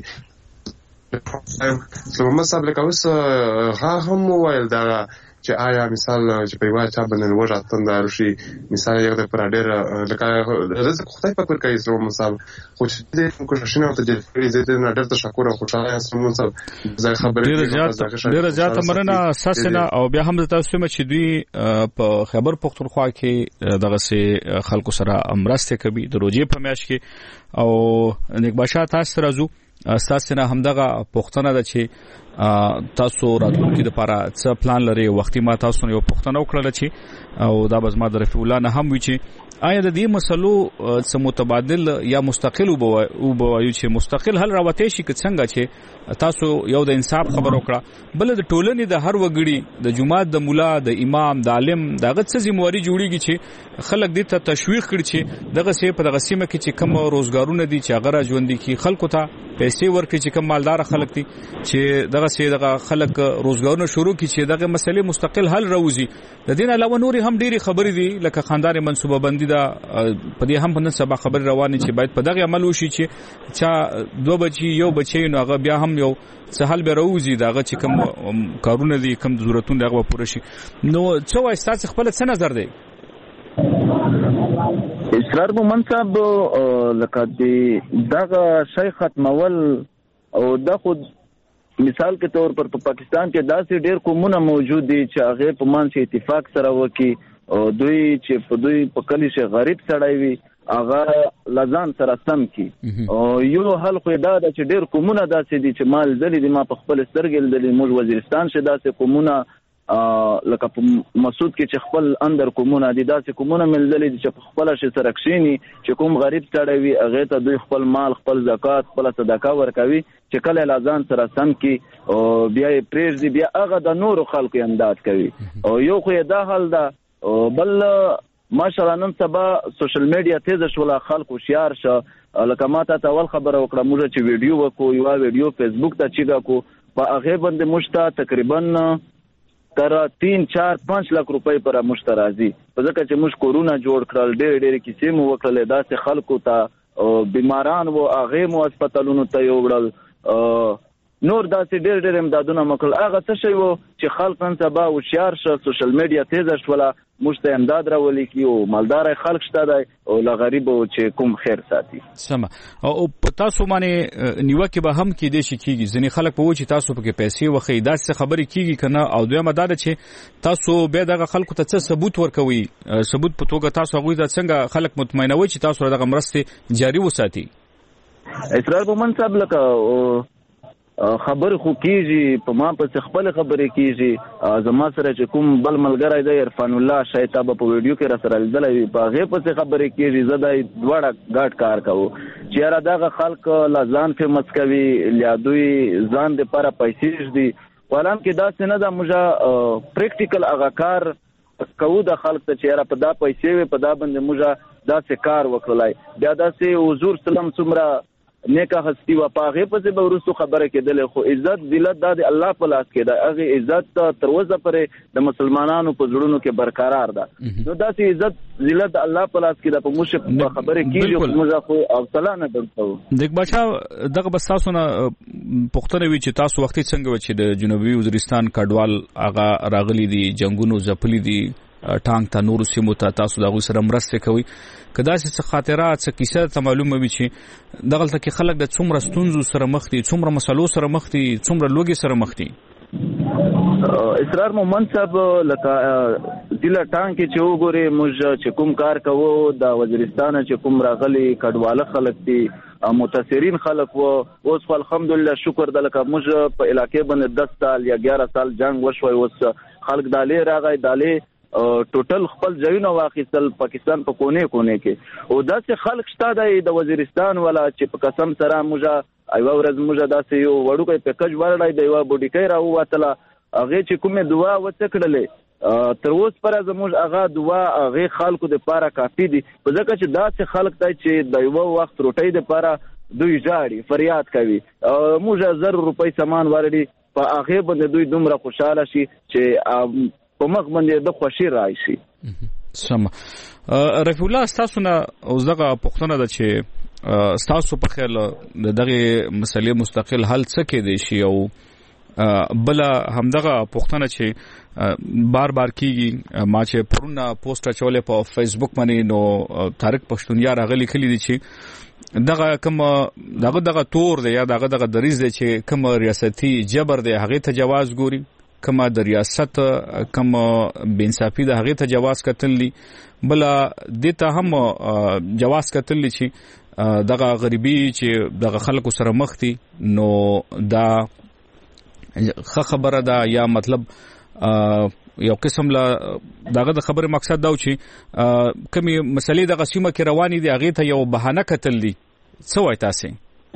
محمد صاحب لکه اوس هم وویل دا چې آیا مثال چې په یوه چا باندې لوږه تنده راشي مثال یو د پر ډېر لکه رزق خدای پاک ورکوي محمد صاحب خو چې دې کوششونه ورته کړي زه دې ډېر تشکر او خوشاله یم محمد صاحب ځای خبرې ډېره زیاته مننه اساسنه او بیا هم تاسو چې دوی په خیبر پختونخوا کې دغه سي خلکو سره مرسته کوي د روزي په میاشت کې او نیکباشا تاسو راځو اساسنه همدغه پښتنه ده چې تاسو راتلونکي د لپاره څه پلان لري وختي ما تاسو یو پښتنه وکړل چې او دا بزما د رفیع الله نه هم وی چې آیا د دې مسلو څه متبادل یا مستقل وبوایو چې مستقل حل راوته شي که څنګه چې تاسو یو د انصاف خبر وکړه بل د ټولنې د هر وګړي د جماعت د مولا د امام د عالم دغه څه ذمہواری جوړیږي چې خلک دې ته تشویق کړي چې دغه سي په دغه سیمه کې چې کوم روزګارونه دي چې هغه ژوند دي کې خلکو ته پیسې ورکړي چې کوم مالدار خلک دي چې دغه سي دغه خلک روزګارونه شروع کړي چې دغه مسلې مستقل حل راوځي د دین علاوه نوري هم ډېری خبرې دي لکه خاندان منصوبه بندي دا په دې هم په سبا خبر روانه چې باید په دغه عمل وشي چې چا دوه بچي یو بچي نو هغه بیا هم یو سهل به راوځي دغه چې کوم کارونه دي کوم ضرورتونه دغه پوره شي نو څه وایي تاسو خپل څه نظر دی اسرار مومن صاحب لکه دغه شی ختمول او د خود مثال کے طور پر پاکستان کې داسې ډېر قومونه موجود دي چې هغه په منځ اتفاق سره وکي او دوی چې په دوی په کلی شي غریب سړی وي هغه لزان سره سم کی او یو حل خو دا چې ډېر قومونه داسې دي چې مال ځلې دي ما په خپل سترګې لیدلې موږ وزیرستان شه داسې قومونه لکه په مسعود کې چې خپل اندر کومونه دي داسې کومونه ملدلې چې په خپل شي سره کښینی چې کوم غریب سړی وي هغه ته دوی خپل مال خپل زکات خپل صدقه ورکوي چې کله لازم سره سم کی او بیا پریز دی بیا هغه د نور خلکو امداد کوي او یو خو دا حل ده بل ماشاءالله نن سبا سوشل میډیا تیز شولا خلکو شیار شه لکه ماته اول خبره وکړه موږ چې ویډیو وکړو یو ویډیو فیسبوک ته چیګه کو په هغه باندې مشته تقریبا تر 3-4-5 لک روپۍ پر مشترازي په ځکه چې موږ کورونا جوړ کړل ډېر کیسې مو وکړل داسې خلکو ته بیماران وو هغه مو هسپتالونو ته یوړل نور داسې ډېر امدادونه مکل هغه څه شی وو چې خلک نن سبا هوښیار شه سوشل میډیا تیز شوله موږ ته امداد راولي کی او مالدار خلک شته دی او لا غریب چې کوم خیر ساتي سم او تاسو باندې نیوکه به هم کې دي شي کیږي ځنې خلک په و چې تاسو په کې پیسې وخی داسې خبرې کیږي کنه او دوی مدار چې تاسو به دغه خلکو ته څه ثبوت ورکوي ثبوت په توګه تاسو هغه د څنګه خلک مطمئنوي چې تاسو دغه مرسته جاری وساتي اسرار بمن صاحب لکه خبر خو کیږي په ما په خپل خبرې کیږي زما سره چې کوم بل ملګری دی عرفان الله شایتاب په ویډیو کې را سره لیدلې په هغه په خبرې کیږي زداي دوړه ګاټ کار کوي چې را دغه خلک لازان فیمس کوي لیادوی ځان د لپاره پیسې دي ولهم کې دا څنګه د موږ پریکټیکل هغه کار کوو د خلک ته چې را په دا پیسې په دا باندې موږ دا څه کار وکړلای بیا دا سه حضور سلام څومره نیکه هستی و پاغه په څه به ورسو خبره کېدل خو عزت ذلت د الله په لاس کې ده هغه عزت تر وځه پرې د مسلمانانو په زړونو کې برقرار ده نو دا چې عزت ذلت الله په لاس کې ده په موږ خبره کېږي موږ خو حوصله نه درته دغه بچا دغه بس تاسو نه پښتنه وی چې تاسو وختي څنګه و چې د جنوبي وزیرستان کډوال هغه راغلي دي جنگونو زپلي دي ټانک ته نور سیمو ته تاسو دغه سره مرسته کوي کدا چې خاطرات څه کیسه ته معلومه وي چې دغه تل کې خلک د څومره ستونزو سره مخ دي څومره مسلو سره مخ دي څومره لوګي سره مخ دي اسرار مومن صاحب لکه دله ټانک چې وګوري موږ چې کوم کار کوو د وزیرستان چې کوم راغلي کډواله خلک دي متاثرین خلک وو اوس الحمدلله شکر د لکه موږ په علاقې باندې 10 سال یا 11 سال جنگ وشوي اوس خلک دالې راغی دالې ټوټل خپل ځایونه واخیستل پاکستان په کونه کې او داسې خلک شته د وزیرستان ولا چې په قسم سره موږ ایو ورځ موږ داسې یو وړوکی پیکج ورړای دی یو بوډیکای راو واتله هغه چې کومه دعا وڅکړلې تر اوس پر زموږ هغه دعا هغه خلکو د پاره کافي دي په ځکه چې داسې خلک دی چې د یو وخت روټۍ د پاره دوی ژاړي فریاد کوي موږ 1000 روپۍ سامان ورړي په هغه باندې دوی دومره خوشاله شي چې په مخ باندې د خوشي راشي. سم رفیع الله تاسو نه اوسغه پښتنه ده چې تاسو په خیال دغه مسلې مستقل حل څه کې دي شي او بل همدغه پښتنه چې بار کیږي ما چې پرونه پوسټ چولې په فیسبوک باندې نو طارق پښتونیا راغلی کلی دي چې دغه تور دی یا دغه دریز دی چې کوم ریاستي جبر دی هغه ته جواز ګوري کومه د ریاست کوم بینصافي د هغه ته جواز کتلی بل دته هم جواز کتلی چې دغه غریبي چې دغه خلکو سره مخ دي نو دا خبره ده یا مطلب یو قسم لا دغه د خبره مقصد دا و چې کمی مسلې د قسمه کې رواني دي هغه ته یو بهانه کتلی څه وای تاسو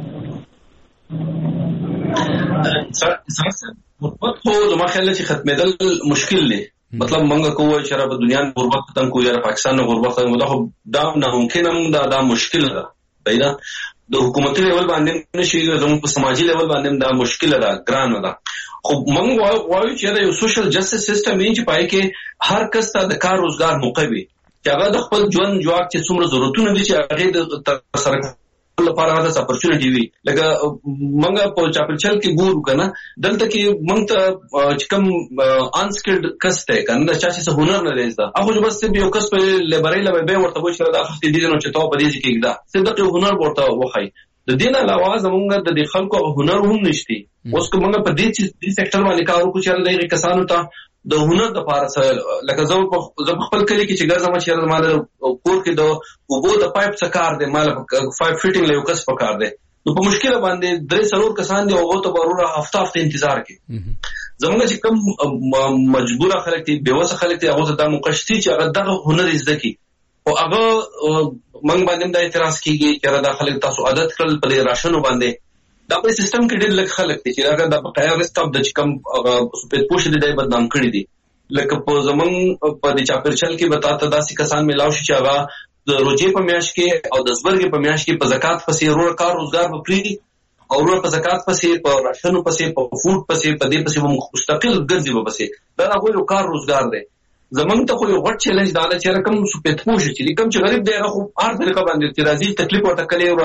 غربت خو زما خیال چې ختمېدل مشکل دی مطلب منګه کوه چې را په دنیا غربت ختم کو یا پاکستان غربت ختم دا خو دا ناممکن هم دا مشکل ده پیدا د حکومتي لیول باندې نشي زموږ په سماجی لیول باندې دا مشکل ده ګران ده خو منګه وایو چې دا یو سوشل جسټس سیستم یې چې پای کې هر کس ته د کار روزګار موقع وي چې هغه د خپل ژوند جوړ چې څومره ضرورتونه دي چې هغه د سره لپاره د اپورچونټی وي لکه منګه په چاپلچل کې ګورو کنه دلته کې منګ ته چې کوم انسکلډ کس ته کنه چې څه هنر نه لري دا هغه بس یو کس په لیبرای له به ورته وشي دا خفت دي نو چې ته په دې کې دا صدق هنر ورته وخی د دین علاوه زمونږ د خلکو هنر هم نشتی اوس کومه په دې سېکټر باندې کار وکړو چې دغه کسانو ته د هنر د پاره لکه زه خپل کلی کې چې ګرځم چې مال کور کې د وبو د پایپ څخه دی مال 5 فټینګ له یو کس پکار دی نو په مشکل باندې درې څلور کسان دی او ته ضرورت هفته انتظار کوي زمونږ چې کوم مجبور خلک دي بیوسه خلک دي هغه د مقشتي چې هغه دغه هنر زده کی او هغه منګ باندې د اعتراض کیږي چې دا خلک تاسو عادت کړل په راشنو باندې دا په سیستم کې ډېر لږ خلک دي چې هغه د بقایا رسټاپ د چکم سپېد پوښ دي بدنام کړی دي لکه په زمون په د چاپرچل کې بتاته داسې کسان ملاو شي چې هغه د روزي په میاش کې او د زبرګ په میاش کې په زکات پسې رور کار روزګار وکړي او رور په زکات پسې په راشنو پسې په فود پسې په دې پسې مستقل ګرځي پسې دا هغه یو کار روزګار دی زمون ته خو یو غټ چیلنج دا چې رقم سپېد پوښ چې کوم چې غریب دی هغه خو هر طریقه باندې چې راځي تکلیف ورته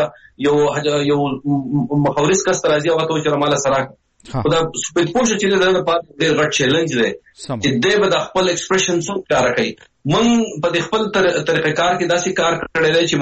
کړي یو مخاورس کس راځي او ته چې مال سره خدا سپېد پوښ چې دا په ډېر غټ چیلنج دی چې دې به د خپل ایکسپریشن څو کار کوي من په خپل طریقې کار کې داسې کار کړی دی چې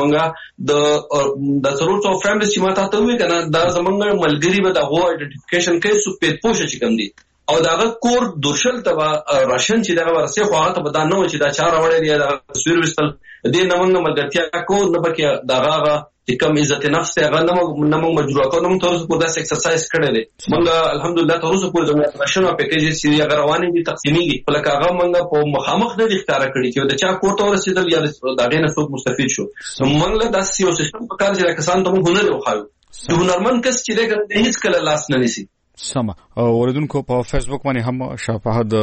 مونږه د ضرورت او فیملیز چې ماته ته وی کنه دا زمونږ ملګری به د غو آئیډنټیفیکیشن کوي سپېد پوښ چې کوم دي او داغه کور دوشل ته راشن چې دغه ورسې خو هغه ته به دا نه و چې دا چاره وړي دی دا تصویر وستل دې نمنګ ملګرتیا کو نه پکې داغه چې کم عزت نفس ته هغه نه مجبور کو نو تاسو په داس ایکسرسایز کړی دی مونږ الحمدلله تاسو په دغه راشن او پیکیج چې هغه رواني دي تقسیمیږي په لکه هغه مونږ په مخامخ نه ښکارا کړی چې دا چا کوټ ورسېدل یا دا غینه څوک مستفید شو مونږ دا یو سیستم په کار چې کسان ته هنر وخایو د هنرمند کس چې دغه هیڅ کله لاس نه نسی سم اوریدونکو په فیسبوک باندې هم شفاهد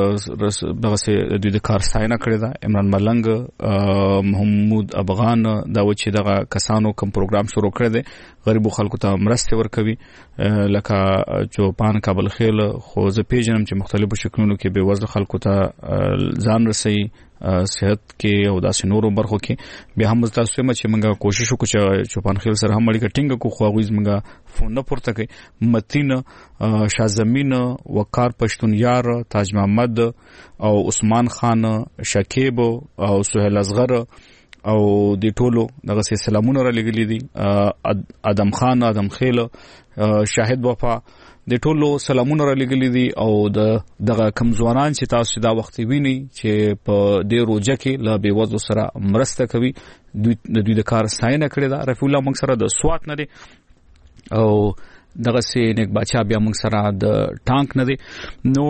دغه سه د کار ستاینه کړې ده عمران ملنګ محمود افغان دا و چې دغه کسانو کوم پروګرام شروع کړی دی غریبو خلکو ته مرسته ورکوي لکه چوپان کابل خیل خو زه پیژنم چې مختلفو شکلونو کې به وزن خلکو ته ځان رسي صحت کې او داسې نورو برخو کې به هم تاسو چې موږ کوشش وکړو چې چوپان خیل سره هم اړیکه ټینګ کو خو غوښ موږ فون نه پورته کوي متین شازمین وقار پښتونیار تاج محمد او عثمان خان شکیب او سہیل اصغر او د ټولو دغه سلامونه را لګلې دي ادم خان ادم خیل شاهد وفا د ټولو سلامونه را لګلې دي او دغه کمزوران چې تاسو دا وخت ویني چې په دې روزه کې لا به وځو سره مرسته کوي دوی د کار ستاینه کړې ده رفیع الله موږ سره د سوات نه دي او دغه سي نیک بچا بیا موږ سره د ټانک نه دي نو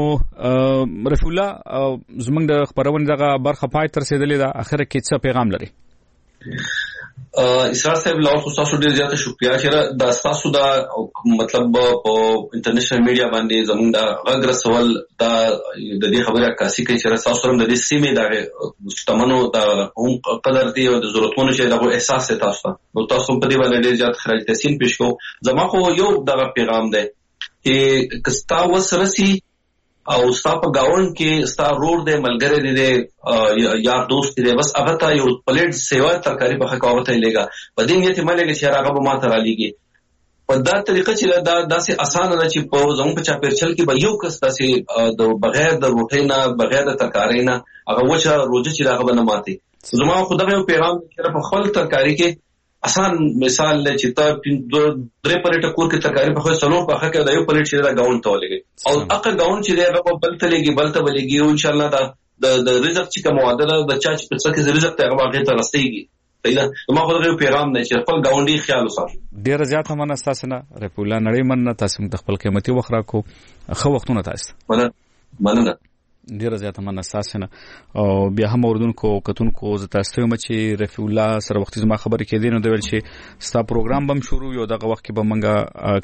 رفیع الله زموږ د خبرونه دغه برخه پای تر رسیدلې ده اخر کې څه پیغام لري اسرار صاحب لاو تاسو ډیر زیاته شکریا چې دا تاسو دا مطلب په انټرنیشنل میډیا باندې زموږ دا غږ رسول دا د دې خبره عکاسي کوي چې تاسو سره د دې سیمې دا شتمنو دا هم قدر دی او د ضرورتونو چې دا احساس تاسو نو تاسو په دې باندې ډیر زیات خراج تحسین پیش کوو زما خو یو دا پیغام دی چې کستا وسرسي او ستا په گاون کې ستا روډ دی ملګری دی یار دوست دی بس هغه ته یو پلیټ سیوا ترکاری په خکاوت لګا په دې نیت ملګری چې هغه به ما ته را لګي په دا طریقه چې دا داسې اسانه نه چې په زموږ په چاپیرچل کې به یو کس داسې د بغیر د روټۍ نه بغیر د ترکاری نه هغه وچه روزه چې هغه به نه ماتي زما خو دغه پیغام چې په خپل ترکاری کې آسان مثال چې تا درې پلیټه کور کې ترکاری په خو سلور په خکه دا یو پلیټ چې دا گاون ته ولګي او اقا گاون چې دا په بل ته لګي بل ته ولګي او ان شاء الله دا د رزق چې کوم معادله د چا چې په څه کې رزق ته هغه ته رسېږي پیدا ما خو دغه پیغام نه چې خپل گاونډي خیال وساتي ډیر زیات مننه تاسو نه رفیع الله نړۍ مننه تاسو د خپل قیمتي وخت راکو خو وختونه تاسو مننه ډیر زیات مننه تاسو نه او بیا هم اوردونکو کتونکو ز تاسو م چې رفیع الله سره وخت زما خبرې کې دي نو د ویل چې ستا پروګرام بم شروع یو دغه وخت کې به منګه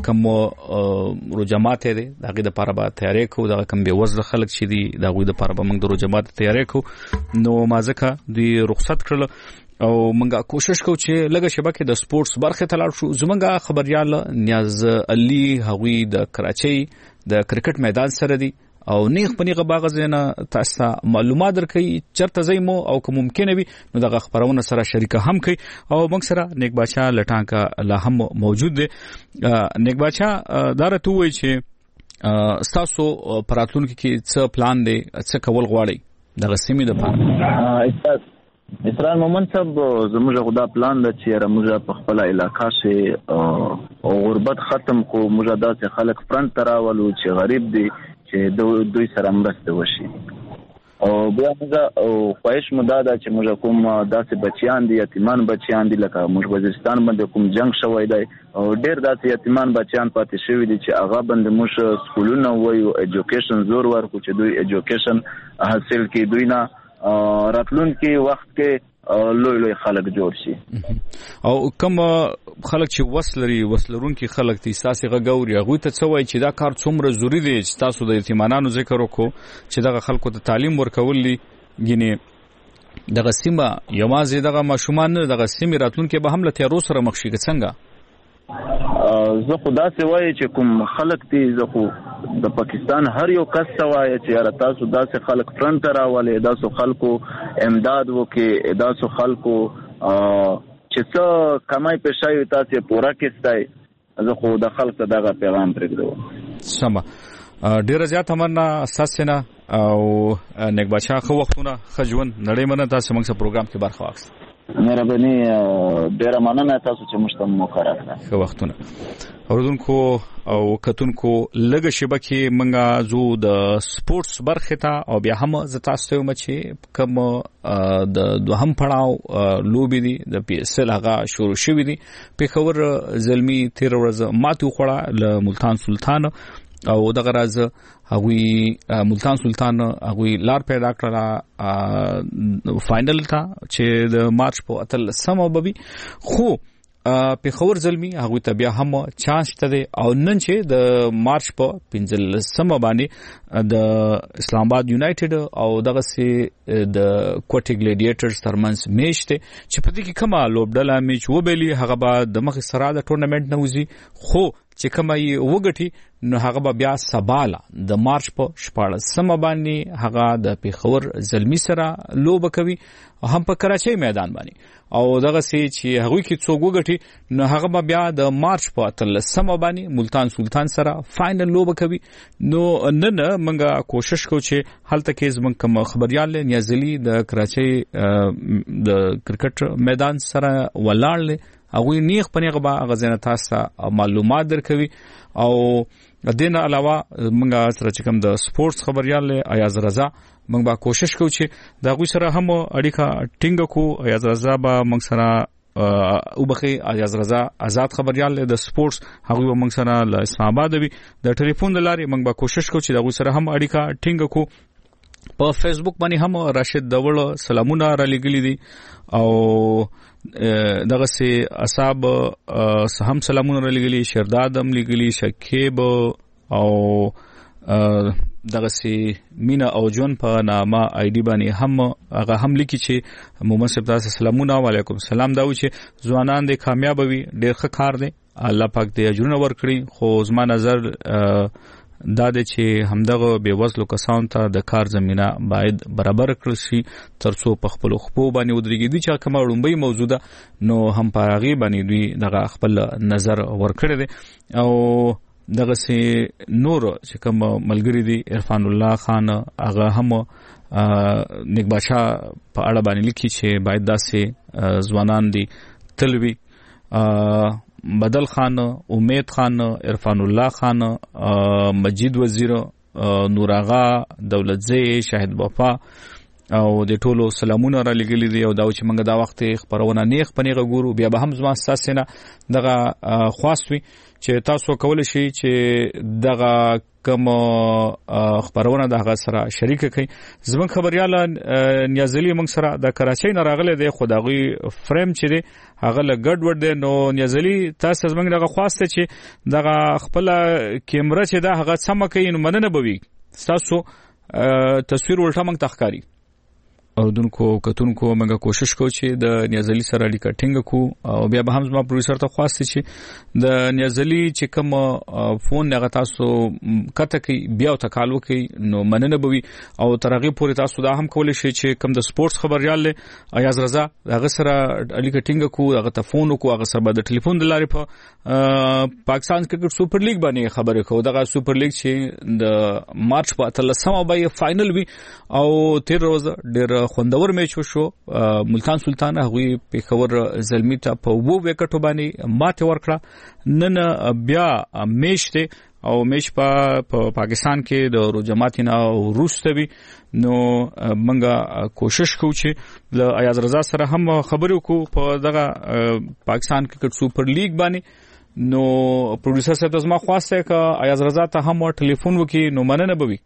کم روجمات دي دغه د لپاره به تیاری کو دغه کم به وزله خلک چې دي دغه د لپاره به منګه د روجمات تیاری کو نو مازکه دی رخصت کړل او منګه کوشش کو چې لګه شبکه د سپورتس برخه تلاړ شو زمونږه خبريال نیاز علي هغوی د کراچۍ د کرکټ میدان سره دي او نیغ پنیغه باغ زنه تاسو معلومات درکې چرته زېمو او که ممکن وي نو دغه خبرونه سره شریک هم کوي او موږ سره نیک بادشاہ لټانکا لا هم موجود دی نیک بادشاہ دارته وای چې تاسو پراتلونکو کې څه پلان دی څه کول غواړي دغه سیمې د پاره اسرار مومن صاحب زموږ خدا پلان د چې موږ په خپل علاقہ شي او غربت ختم کو موږ داسې خلک فرنٹ تراولو چې غریب دي چې دوی سره مرسته وشي او بیا موږ خواهش مو دا چې موږ کوم داسې بچیان دي یتیمان بچیان دي لکه موږ وزیرستان باندې کوم جنگ شوی دی او ډیر داسې یتیمان بچیان پاتې شوی دي چې هغه باندې موږ سکولونه وایو ایجوکیشن زور ورکو چې دوی ایجوکیشن حاصل کړي دوی نه راتلونکي وخت کې لوی خلک جوړ شي او کوم خلک چې وسلرونکي خلک دي ساسي غوړي هغه ته څه وایي چې دا کار څومره ضروری دی چې تاسو د یتیمانو ذکر وکړو چې دغه خلکو ته تعلیم ورکول دي ګینه دغه سیمه یوازې دغه ماشومان دغه سیمه راتلونکي به هم له تیارو سره مخ شي څنګه زه خدا سي وایي چې کوم خلک دي زه خو د پاکستان هر یو کس وایي چې تاسو داسې خلک فرنٹ راولې داسو خلکو امداد وکي داسو خلکو چې څه کمای پېښای تاسو پورا کېستای زه خو د خلکو دغه پیغام پرېږدم سم ډیر زیات مننه اساسنه او نیک بادشاہ خو وختونه خجون نړۍ مننه تاسو موږ سره پروګرام کې برخه واخیسته مهرباني ډیر مننه تاسو چې موږ ته مقرره کړه خو وختونه اوردونکو او کتونکو لګه شبکه منګه زو د سپورتس برخه ته او بیا هم ز تاسو ته چې کوم د دوهم پړاو لوبي دي د پی اس ال هغه شروع شوی دي په خبر زلمی 13 ورځ ماتو خړه ل ملتان سلطان او دغه راز هغوی ملتان سلطان هغوی لار پیدا کړه فائنل ته چې د مارچ په اتل سمو ببي خو په خبر زلمی هغوی ته بیا هم چانس ته او نن چې د مارچ په 15 سم باندې د اسلام آباد یونایټډ او دغه سي د کوټي ګلیډیټرز ترمنځ میچ ته چې په دې کې کومه لوبډله میچ وبېلی هغه به د مخ سره د ټورنمنت نوځي خو چې کومه وګټي نو هغه بیا سباله د مارچ په 14 سم باندې هغه د پیښور زلمی سره لوب کوي هم په کراچۍ میدان باندې او دغه سي چې هغه کې څوک وګټي نو هغه بیا د مارچ په 13 سم باندې ملتان سلطان سره فائنل لوب کوي نو نن منګه کوشش کوو چې هلته کې زمونږ کوم خبريال نیازلی د کراچۍ د کرکټ میدان سره ولاړ هغه نیغ پنیغه با غزنه تاسو معلومات درکوي او دین علاوه منګه سره چې کوم د سپورتس خبريال ایاز رضا موږ به کوشش کوو چې دا غوي سره هم اړیکه ټینګ کو ایاز رضا به موږ سره او بخي ایاز رضا آزاد خبريال د سپورتس هغه به موږ سره ل اسلام آباد وي د ټلیفون د لارې موږ به کوشش کوو چې دا غوي سره هم اړیکه ټینګ کو په فیسبوک باندې هم راشد دول سلامونه را لګلی دي او دغه سي اصحاب هم سلامونه را لګلی شرداد هم لګلی شکیب او دغه سي مینا او جون په نامه آی ډي باندې هم هغه هم لیکي چې محمد صاحب تاسو سلامونه علیکم سلام دا و چې ځوانان دې کامیاب وي ډېر ښه کار دی الله پاک دې اجرونه ورکړي خو زما نظر دا د چې همدغه بیوزلو کسانو ته د کار زمينه باید برابر کړل شي ترڅو په خپل خپو باندې ودرېږي دي چې کومه لومبي موجوده نو هم پاغي باندې دوی دغه خپل نظر ورکړي دي او دغه سي نور چې کوم ملګری دي عرفان الله خان هغه هم نیک بادشاہ په اړه باندې لیکي چې باید داسې ځوانان دي تلوي بدل خان امید خان عرفان الله خان مجید وزیر نور آغا دولتزی شاهد وفا او د ټولو سلامونه را لګلې دي او دا چې موږ دا وخت خبرونه نیخ پنیغه ګورو بیا به هم زما اساسنه دغه خواستوي چې تاسو کول شي چې دغه کوم خبرونه دغه سره شریک کړئ زموږ خبريال نیازلی موږ سره د کراچۍ نه راغله د خدایي فریم چې دی هغه لګډ ور دی نو نیازلی تاسو زموږ دغه خواسته چې دغه خپل کیمرا چې دا هغه سم کوي نو مننه بوي تاسو تصویر ولټه موږ تخکاری او دونکو کتونکو موږ کوشش کوو چې د نیازلی سره اړیکه ټینګ کو او بیا به هم زما پروډوسر ته خواسته چې د نیازلی چې کوم فون هغه تاسو کته کوي بیا او تکالو کوي نو مننه بوي او ترغه پورې تاسو دا هم کولای شئ چې کوم د سپورتس خبريال له ایاز رضا هغه سره اړیکه ټینګ کو هغه ته فون کو هغه سره د ټلیفون د لارې په پاکستان کرکټ سپر لیګ باندې خبرې کو دغه سپر لیګ چې د مارچ په 13 به فائنل وي او تیر روز ډېر خوندور میچ وشو ملتان سلطان هغوی پیښور زلمی ته په 2 وکټو باندې ماته ورکړه نن بیا میچ ته او میچ په پاکستان کې د روجماتینا روستوي نو منګه کوشش کوو چې ل ایاز رضا سره هم خبرو کو په دغه پاکستان کرکټ سپر لیګ باندې نو پروډوسر صاحب زما خواسته ک ایاز رضا ته هم ټلیفون وکي نو مننه بوي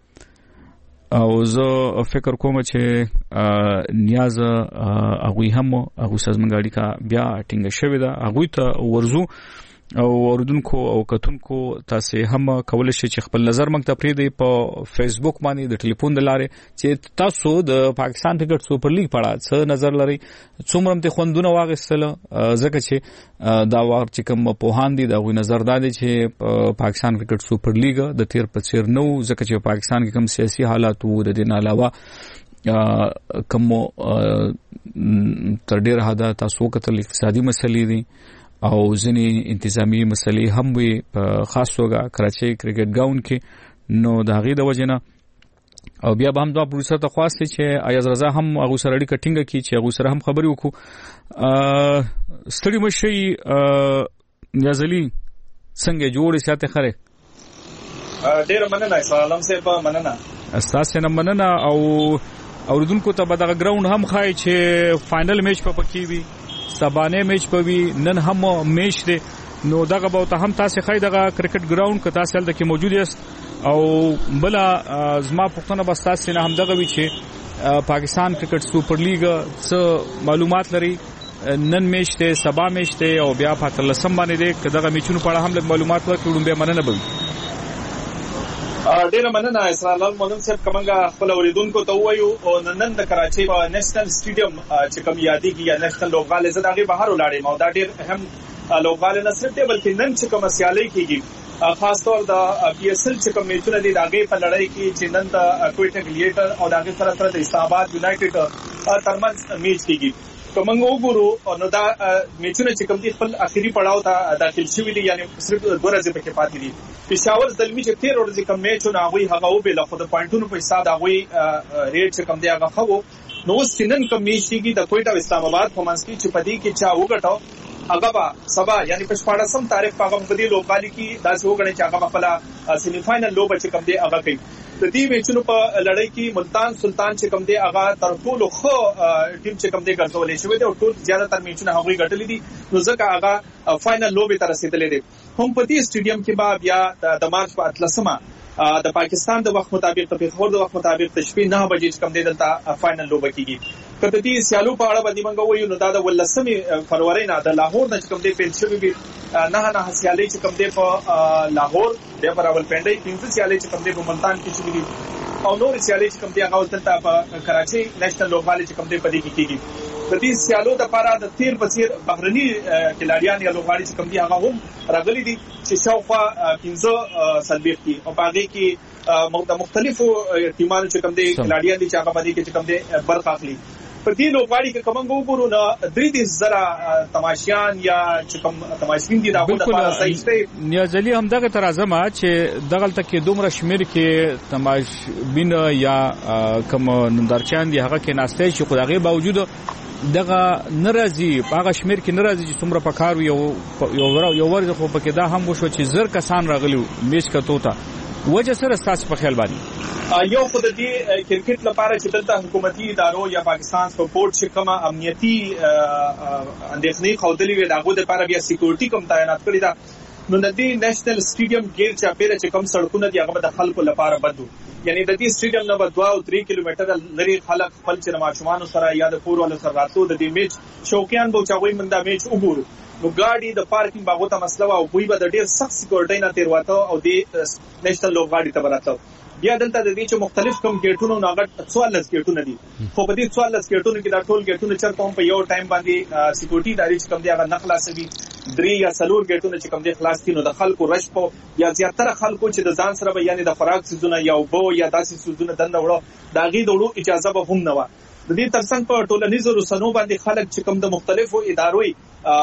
او زه فکر کوم چې نیاز هغه هم هغه سازمنګاړي کا بیا ټینګ شوی دا هغه ته ورزو او اوردونکو او کتونکو تاسو هم کولای شئ چې خپل نظر موږ ته پریږدئ په فیسبوک باندې د ټلیفون د لارې چې تاسو د پاکستان کرکټ سپر لیګ په اړه څه نظر لرئ څومره ته خوندونه واغستل ځکه چې دا وخت چې کوم په هان دي دا غوي نظر دادي چې پاکستان کرکټ سپر لیګ د تیر په څیر نو ځکه چې پاکستان کې کوم سیاسي حالات وو د دین علاوه کوم تر ډیر حدا تاسو کتل اقتصادي مسلې دي او ځنی انتظامی مسلې هم وي په خاص توګه کراچۍ کرکټ ګراوند کې نو دا غي د وجنه او بیا به هم دا پروډوسر ته خواسته چې ایاز رضا هم هغه سره اړیکه ټینګ کړي چې هغه سره هم خبرې وکړو ستړي مشي نیازلی څنګه جوړ ساتي خره ډیر مننه سلام صاحب مننه اساس نه مننه او اوردونکو ته به دا ګراوند هم خای چې فائنل میچ په پکی وي سبانه میچ پوي نن هم میچ دی نو دغه به ته هم تاسو خای دغه کرکټ ګراوند که تاسو هلته کې موجود یاست او بلا زما پښتنه بس تاسو نه هم دغه وی چې پاکستان کرکټ سپر لیګ څه معلومات لري نن میچ دی سبا میچ دی او بیا په 13 باندې دی که دغه میچونو په اړه هم معلومات ورکړم به مننه بوي ډیر مننه اسرائیل مولوی صاحب کومه خپل اوریدونکو ته وایو او نن د کراچۍ په نېشنل سټیډیم چې کوم یادېږي یا نېشنل لوبغاله زداغي بهر ولاړې مو دا ډیر اهم لوبغاله نه صرف دی بلکې نن چې کوم سیالي کیږي خاص طور د پی ایس ال چې کوم میچونه دي داغه په لړۍ کې چې نن د کوټه ګلیټر او داغه سره سره د اسلام آباد یونایټډ ترمنځ میچ کیږي کومنګ وګورو نو دا میچونه چې کوم دي خپل اخیری پړاو ته داخل شوی دي یعنی صرف 2 ورځې پکې پاتې دي پېښور زلمی چې 13 ورځې کوم میچونه هغه هغه به له خود پوینټونو په حساب هغه ریټ چې کوم دی هغه خو نو سینن کوم میچ کیږي د کوټه اسلام آباد په منځ کې چې پدې کې چا وګټو هغه با سبا یعنی په 14 تاریخ په هغه بدی لوبغالي کې داسې وګڼي چې هغه خپل سیمی فائنل لوب چې کوم دی هغه کوي د دې میچونو په لړۍ کې ملتان سلطان چې کوم دی هغه تر ټولو خو ټیم چې کوم دی ګرځولې شوی دی او ټول زیاتره میچونه هغه ګټلې دي نو ځکه هغه فائنل لوب ته رسیدلې دي هم په دې سټیډیم کې بیا د مارچ په 13 د پاکستان د وخت مطابق د پیښور د وخت مطابق د شپې 9 بجې کوم دی دلته فائنل لوبه کیږي. کله دې سیالو په اړه باندې موږ وایو نو دا د 18 فروری نه د لاهور نه کوم دی پیل شوی وي. نه سیالي چې کوم دی په لاهور د راولپنډي 15 سیالي چې کوم دی په ملتان کې شوی دي او نور سیالي چې کوم دی هغه دلته په کراچي نېشنل لوبغالي چې کوم دی په دې کې کیږي. د دې سیالو د لپاره د تیر بصیر بهرني کلاریان یا لوبغالي چې کوم دی هغه هم راغلي دي چې شاوخوا 15 سلبیخ دي او باغې کې د مختلفو ټیمانو چې کوم دی کلاریان دي چې هغه باندې کې کوم دی برخه اخلي. په دې لوبغالي کې کوم وګورو نه 3,000 تماشیان یا چې کوم تماشبین دي دا د لپاره صحیح دی. نیازلی هم دغه ترازمه چې دغه تک دومره شمیر کې تماشبین یا کوم نندارچیان دي هغه کې ناشته شي خو دغه باوجود دغه ناراضي هغه شمیر کې ناراضي چې څومره پکارو یو ورځ خو پکې دا هم وشو چې زر کسان راغلي میچ کتو ته وجه سره تاسو په خیال باندې یو خود دې کرکټ لپاره چې دلته حکومتي ادارو یا پاکستان سپورټ چې کومه امنیتي اندېښنې خوندلې وي داغه لپاره بیا سکیورټي کوم تعینات کړی دا نو د دې نېشنل سټیډیم ګیر چې پیره چې کوم سړکونه دي هغه د خلکو لپاره بدو یعنی د دې سټیډیم نه 2 او 3 کیلومتر لري خلک خپل چې ماشومان سره یا د پور ول سره راتلو د دې میچ شوقیان به چاوي مندا میچ وګورو نو ګاډي د پارکینګ باغو ته مسله او وی به د ډیر سخت سکیورټي نه تیر واته او د نېشنل لوبغاړي ته براته بیا دلته د دې چې مختلف کوم گیټونو ناغټ 14 گیټونه دي خو په دې 14 گیټونو کې دا ټول گیټونه چرته هم په یو ټایم باندې سکیورټي ادارې چې کوم دی هغه نخلاصوي 3 یا 4 گیټونه چې کوم دی خلاص کینو د خلکو رش په یا زیاتره خلکو چې د ځان سره به یعنی د فراغ سيزونه یا وبو یا داسې سيزونه دنه وړو دا غي د وړو اجازه به هم نه و د دې ترڅنګ په ټولنیزو رسنیو باندې خلک چې کوم د مختلفو اداروي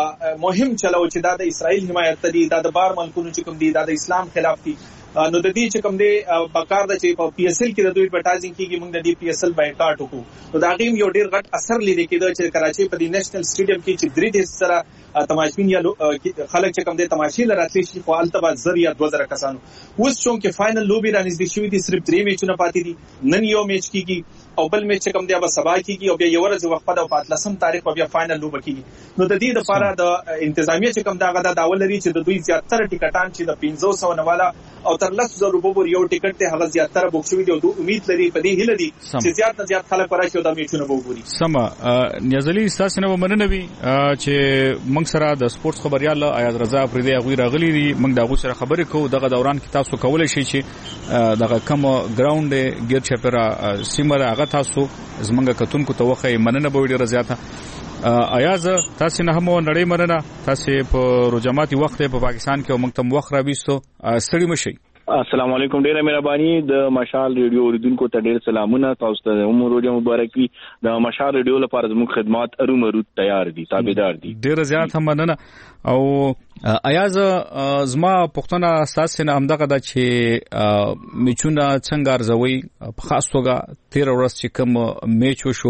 مهم چلو چې دا د اسرائیل حمایت دي دا د بار ملکونو چې کوم دي دا د اسلام خلاف دي نو د دې چې کوم دی بکار د چې په پی ایس ال کې د دوی اډورټایزینګ کیږي موږ د دې پی ایس ال بایکاټ وکړو نو دا غیم یو ډیر غټ اثر لیدل کېده چې کراچي په دې نېشنل سټیډیم کې چې 3 سره تماشبین یا خلک چې کوم دی تماشې لراتلی شي خو البته زر یا 2000 کسانو اوس چون کې فائنل لوبي رانږدې شوې دي صرف 3 میچونه پاتې دي نن یو میچ کیږي او بل میچ کوم دی به سبا کیږي او بیا یو ورځ وقفه د 15 تاریخ په بیا فائنل لوب کیږي نو د دې لپاره د انتظامیه چې کوم داغه د داول لري چې د دوی زیاتره ټیکټان چې د 500 نواله او تر 100,000 روپیو یو ټیکټ ته هغه زیاتره بوک شوی دی او دوی امید لري په دې هله دي چې زیات نه زیات خلک راشي او د میچونه وګوري. سم نیازلی تاسو نه ومننه وی چې موږ سره د سپورتس خبريال ایاز رضا فریدی غوی راغلی دي موږ دغه سره خبرې کوو دغه دوران کې تاسو کولای شئ چې دغه کوم ګراوند ګیر چپرا سیمره هغه تاسو زمونږ کتونکو ته وخی مننه به ډیره زیاته ایاز تاسو نه هم نړۍ مننه تاسو په روجماتي وخت په پاکستان کې موږ تم وخت راويستو ستړي مشي. السلام علیکم ډیره مهرباني د مشال ریډیو اوریدونکو ته ډیر سلامونه تاسو ته عمر روزه مبارک وي د مشال ریډیو لپاره زموږ خدمات ارومرو تیار دي تابعدار دي ډیر زیات هم مننه او ایاز زما پښتنه اساس نه همدغه د چې میچونه څنګه ارزوي په خاص توګه 13 ورځ چې کوم میچ وشو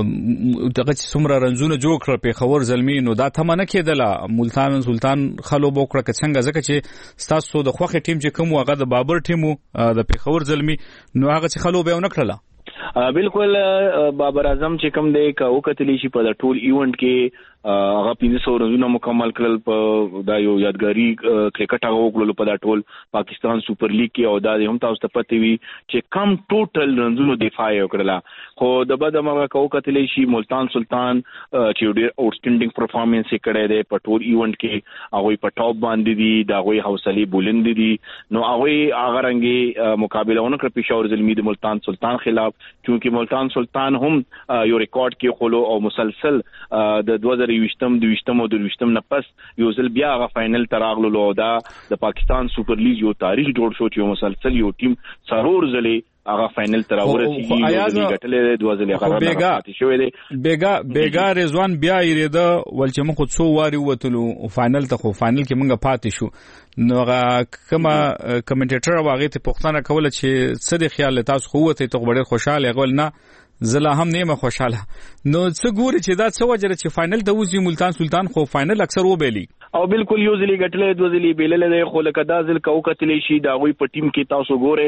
دغه څومره رنزونه جوړ کړ په خبر زلمی نو دا ثمنه کېدله ملتان سلطان خلو بوکړه څنګه ځکه چې تاسو د خوخه ټیم چې کوم هغه د بابر ټیمو د پیښور زلمی نو هغه چې خلو به ونکړه بالکل بابر اعظم چې کوم دی کا وکتلی شي په ټول ایونت کې هغه 500 رنونه مکمل کړل په دا یو یادګاری کرکټ هغه وکړل په دا ټول پاکستان سپر لیګ کې او دا هم تاسو ته پته وي چې کم ټوټل رنونو دفاع وکړه خو د بده مرغه کو کتلی شي ملتان سلطان چې ډیر اوټسټینډینګ پرفارمنس کړی دی په ټول ایونت کې هغه په ټاپ باندې دي دا هغه حوصله بلند دي نو هغه رنګي مقابله ونکړه پېښور زلمی د ملتان سلطان خلاف چونکی ملتان سلطان هم یو ریکارډ کې خلو او مسلسل د 2020 او 2020 نه پس یو ځل بیا غا فائنل تراغلو دا د پاکستان سپر لیګ یو تاریخ جوړ شو چې مسلسل یو ټیم سرور زلې هغه فائنل تراورسي یو غټلې 2011 پاتې شوې دي بیګا رضوان بیا یریده ول چې موږ څو واری وتلو فائنل ته خو فائنل کې موږ پاتې شو نو کما کمنټیټر واغې ته پښتنه کوله چې څه د خیال تاسو خو وته ته ډېر خوشاله غول نه زلا هم نیمه خوشاله نو څه ګوري چې دا څه وجره چې فائنل ته وځي ملتان سلطان خو فائنل اکثر وبېلی او بالکل یو ځلی غټلې دوه ځلی بیللې خو لکه دا ځل کو کتلې شي دا غوي په ټیم کې تاسو ګوره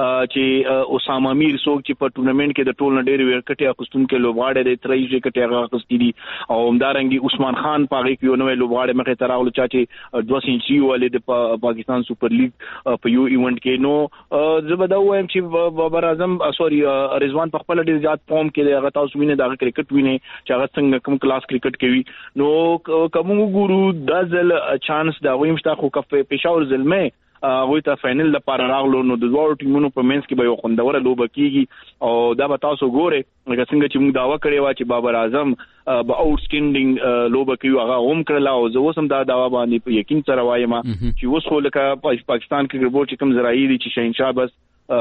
چې اسامه میر څوک چې په ټورنمنت کې د ټول نډیر ورکټي اخستون کې لوبغاړي د ترېږي کټي هغه اخستې دي او همدارنګي عثمان خان پاغي کې یو نوې لوبغاړي مخه تراول چې 2 سنچري ولې د پاکستان سپر لیګ په یو ایونت کې نو زبدا وایم چې بابر اعظم سوري رضوان په خپل ډیر زیات فارم کې هغه تاسو وینئ دا کرکټ وینئ چې هغه څنګه کوم کلاس کرکټ کوي نو کوم ګورو د ځل چانس دا ویم شته خو کفه پېښور زلمه وې ته فائنل لپاره راغلو نو د دوه ټیمونو په منځ کې به یو خوندور لوبه کیږي او دا به تاسو ګوره لکه څنګه چې موږ داوا کړی و چې بابر اعظم به اوټسټینډینګ لوبه کوي هغه هم کړلا او زه اوسم دا داوا باندې په یقین سره وایم چې اوس خو لکه پاکستان کرکټ بورډ چې کوم زراعي دي چې شهنشاه بس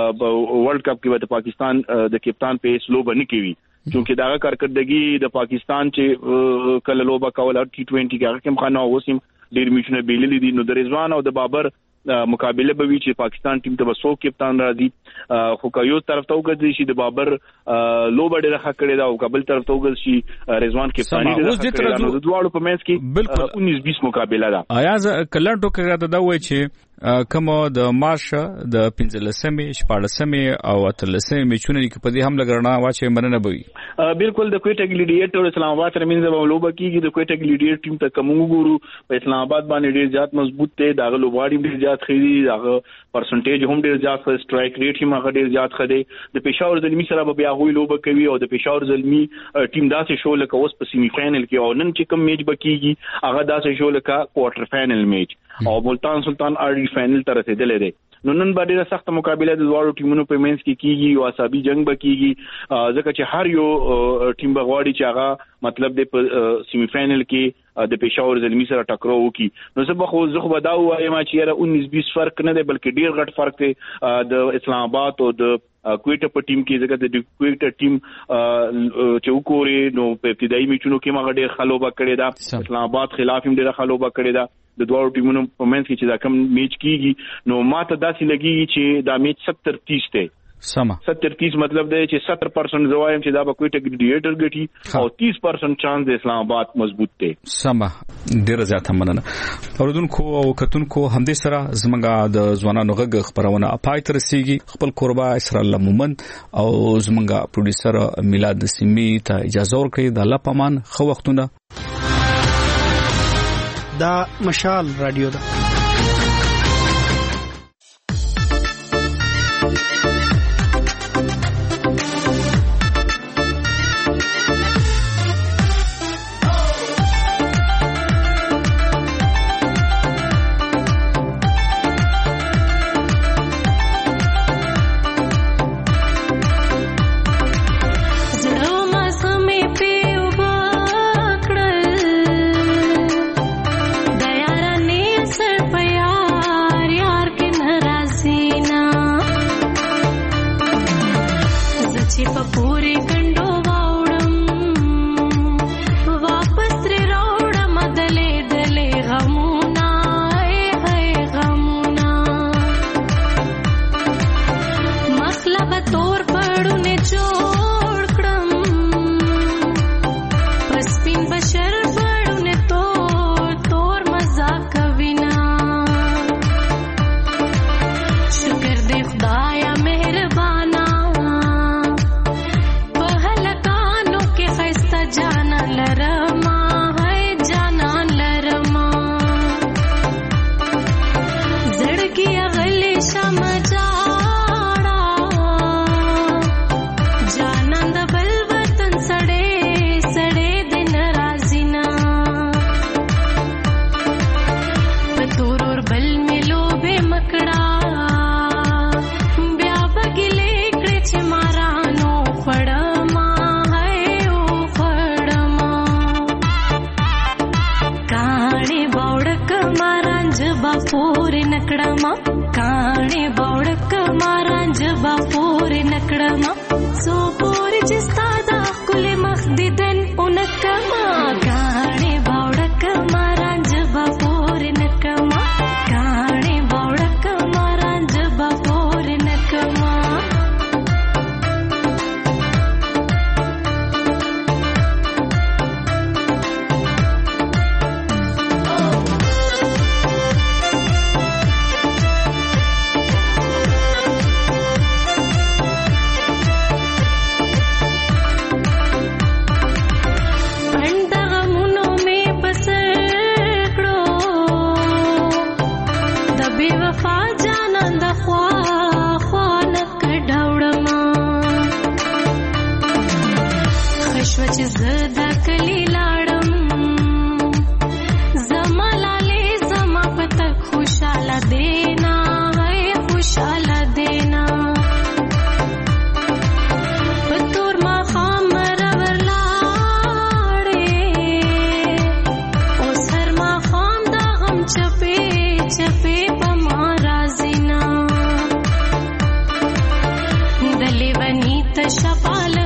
ورلد کپ کې د پاکستان د کپتان په لوبه نه کوي چونکه دا کارکړدګي د پاکستان چې کله لوبه کول T20 کې هغه کوم خانه اوسم ډیر میشنه بیللی دي نو د رضوان او د بابر مقابله به وی چې پاکستان ټیم ته وسو کپتان راځي خو که یو طرف ته وګورئ چې د بابر لوبه ډیره ښه کړې دا او قبل طرف ته وګورئ چې رضوان کپتانی ډیره ښه کړې دا د دواړو په منځ کې بالکل 19-20 مقابله ده آیا کلن ټوکه دا وای چې کوم د مارش د 15مې 14مې او 13مې میچونه کې په دې هم لګرنا واچې مرنه بوي بالکل د کوټه ګلیډیټر اسلام آباد تر منځ به لوبه کیږي د کوټه ګلیډیټر ټیم ته کوم ګورو په اسلام آباد باندې ډیر زیات مضبوط دی دا لوبغاړي ډیر زیات خېدي دا پرسنټیج هم ډیر زیات سټرایک ریټ هم هغه ډیر زیات خدي د پېښور زلمی سره به بیا غوي لوبه کوي او د پېښور زلمی ټیم داسې شو لکه اوس په سیمی فائنل کې او نن چې کوم میچ بکیږي هغه داسې شو لکه کوارټر فائنل میچ او ملتان سلطان اړي فائنل ته رسیدلې دي نو نن باندې سخت مقابله د دوه ټیمونو په منځ کې کیږي او عصبي جنگ بکیږي ځکه چې هر یو ټیم بغواړي چې هغه مطلب د سیمی فائنل کې د پېښور زلمی سره ټکرو وکي نو زه خو دا وایم چې 19-20 فرق نه دی بلکې ډیر غټ فرق دی د اسلام آباد او د کوټه په ټیم کې ځکه د کوټه ټیم چې وګوري نو په ابتدایي میچونو کې ما ډیر خلوبه کړې ده اسلام آباد خلاف هم ډیر خلوبه کړې ده د دوه ټیمونو په منځ کې چې دا کوم میچ کیږي نو ماته داسې لګي چې دا میچ 70-30 دی سما 70-30 مطلب دی چې 70% زوایم چې دا به کوټه ګلیډیټر ګټي او 30% چانس د اسلام آباد مضبوط دی سما ډیر زیات مننه اوردونکو او کتونکو همدې سره زمونږه د ځوانانو غږ خبرونه پای تر رسیږي خپل قربا اسرا الله مومند او زمونږه پروډوسر میلاد نسیمی ته اجازه ورکړي د الله پامان خو وختونه دا مشال رادیو ده چې زدا کلی لاړم زمالاله زما پته خوشاله دینا ہے خوشاله دینا پتور ما خامر ورلاړې او سر ما خام دا غم چپې چپې پما رازینا دلی بنی تشفال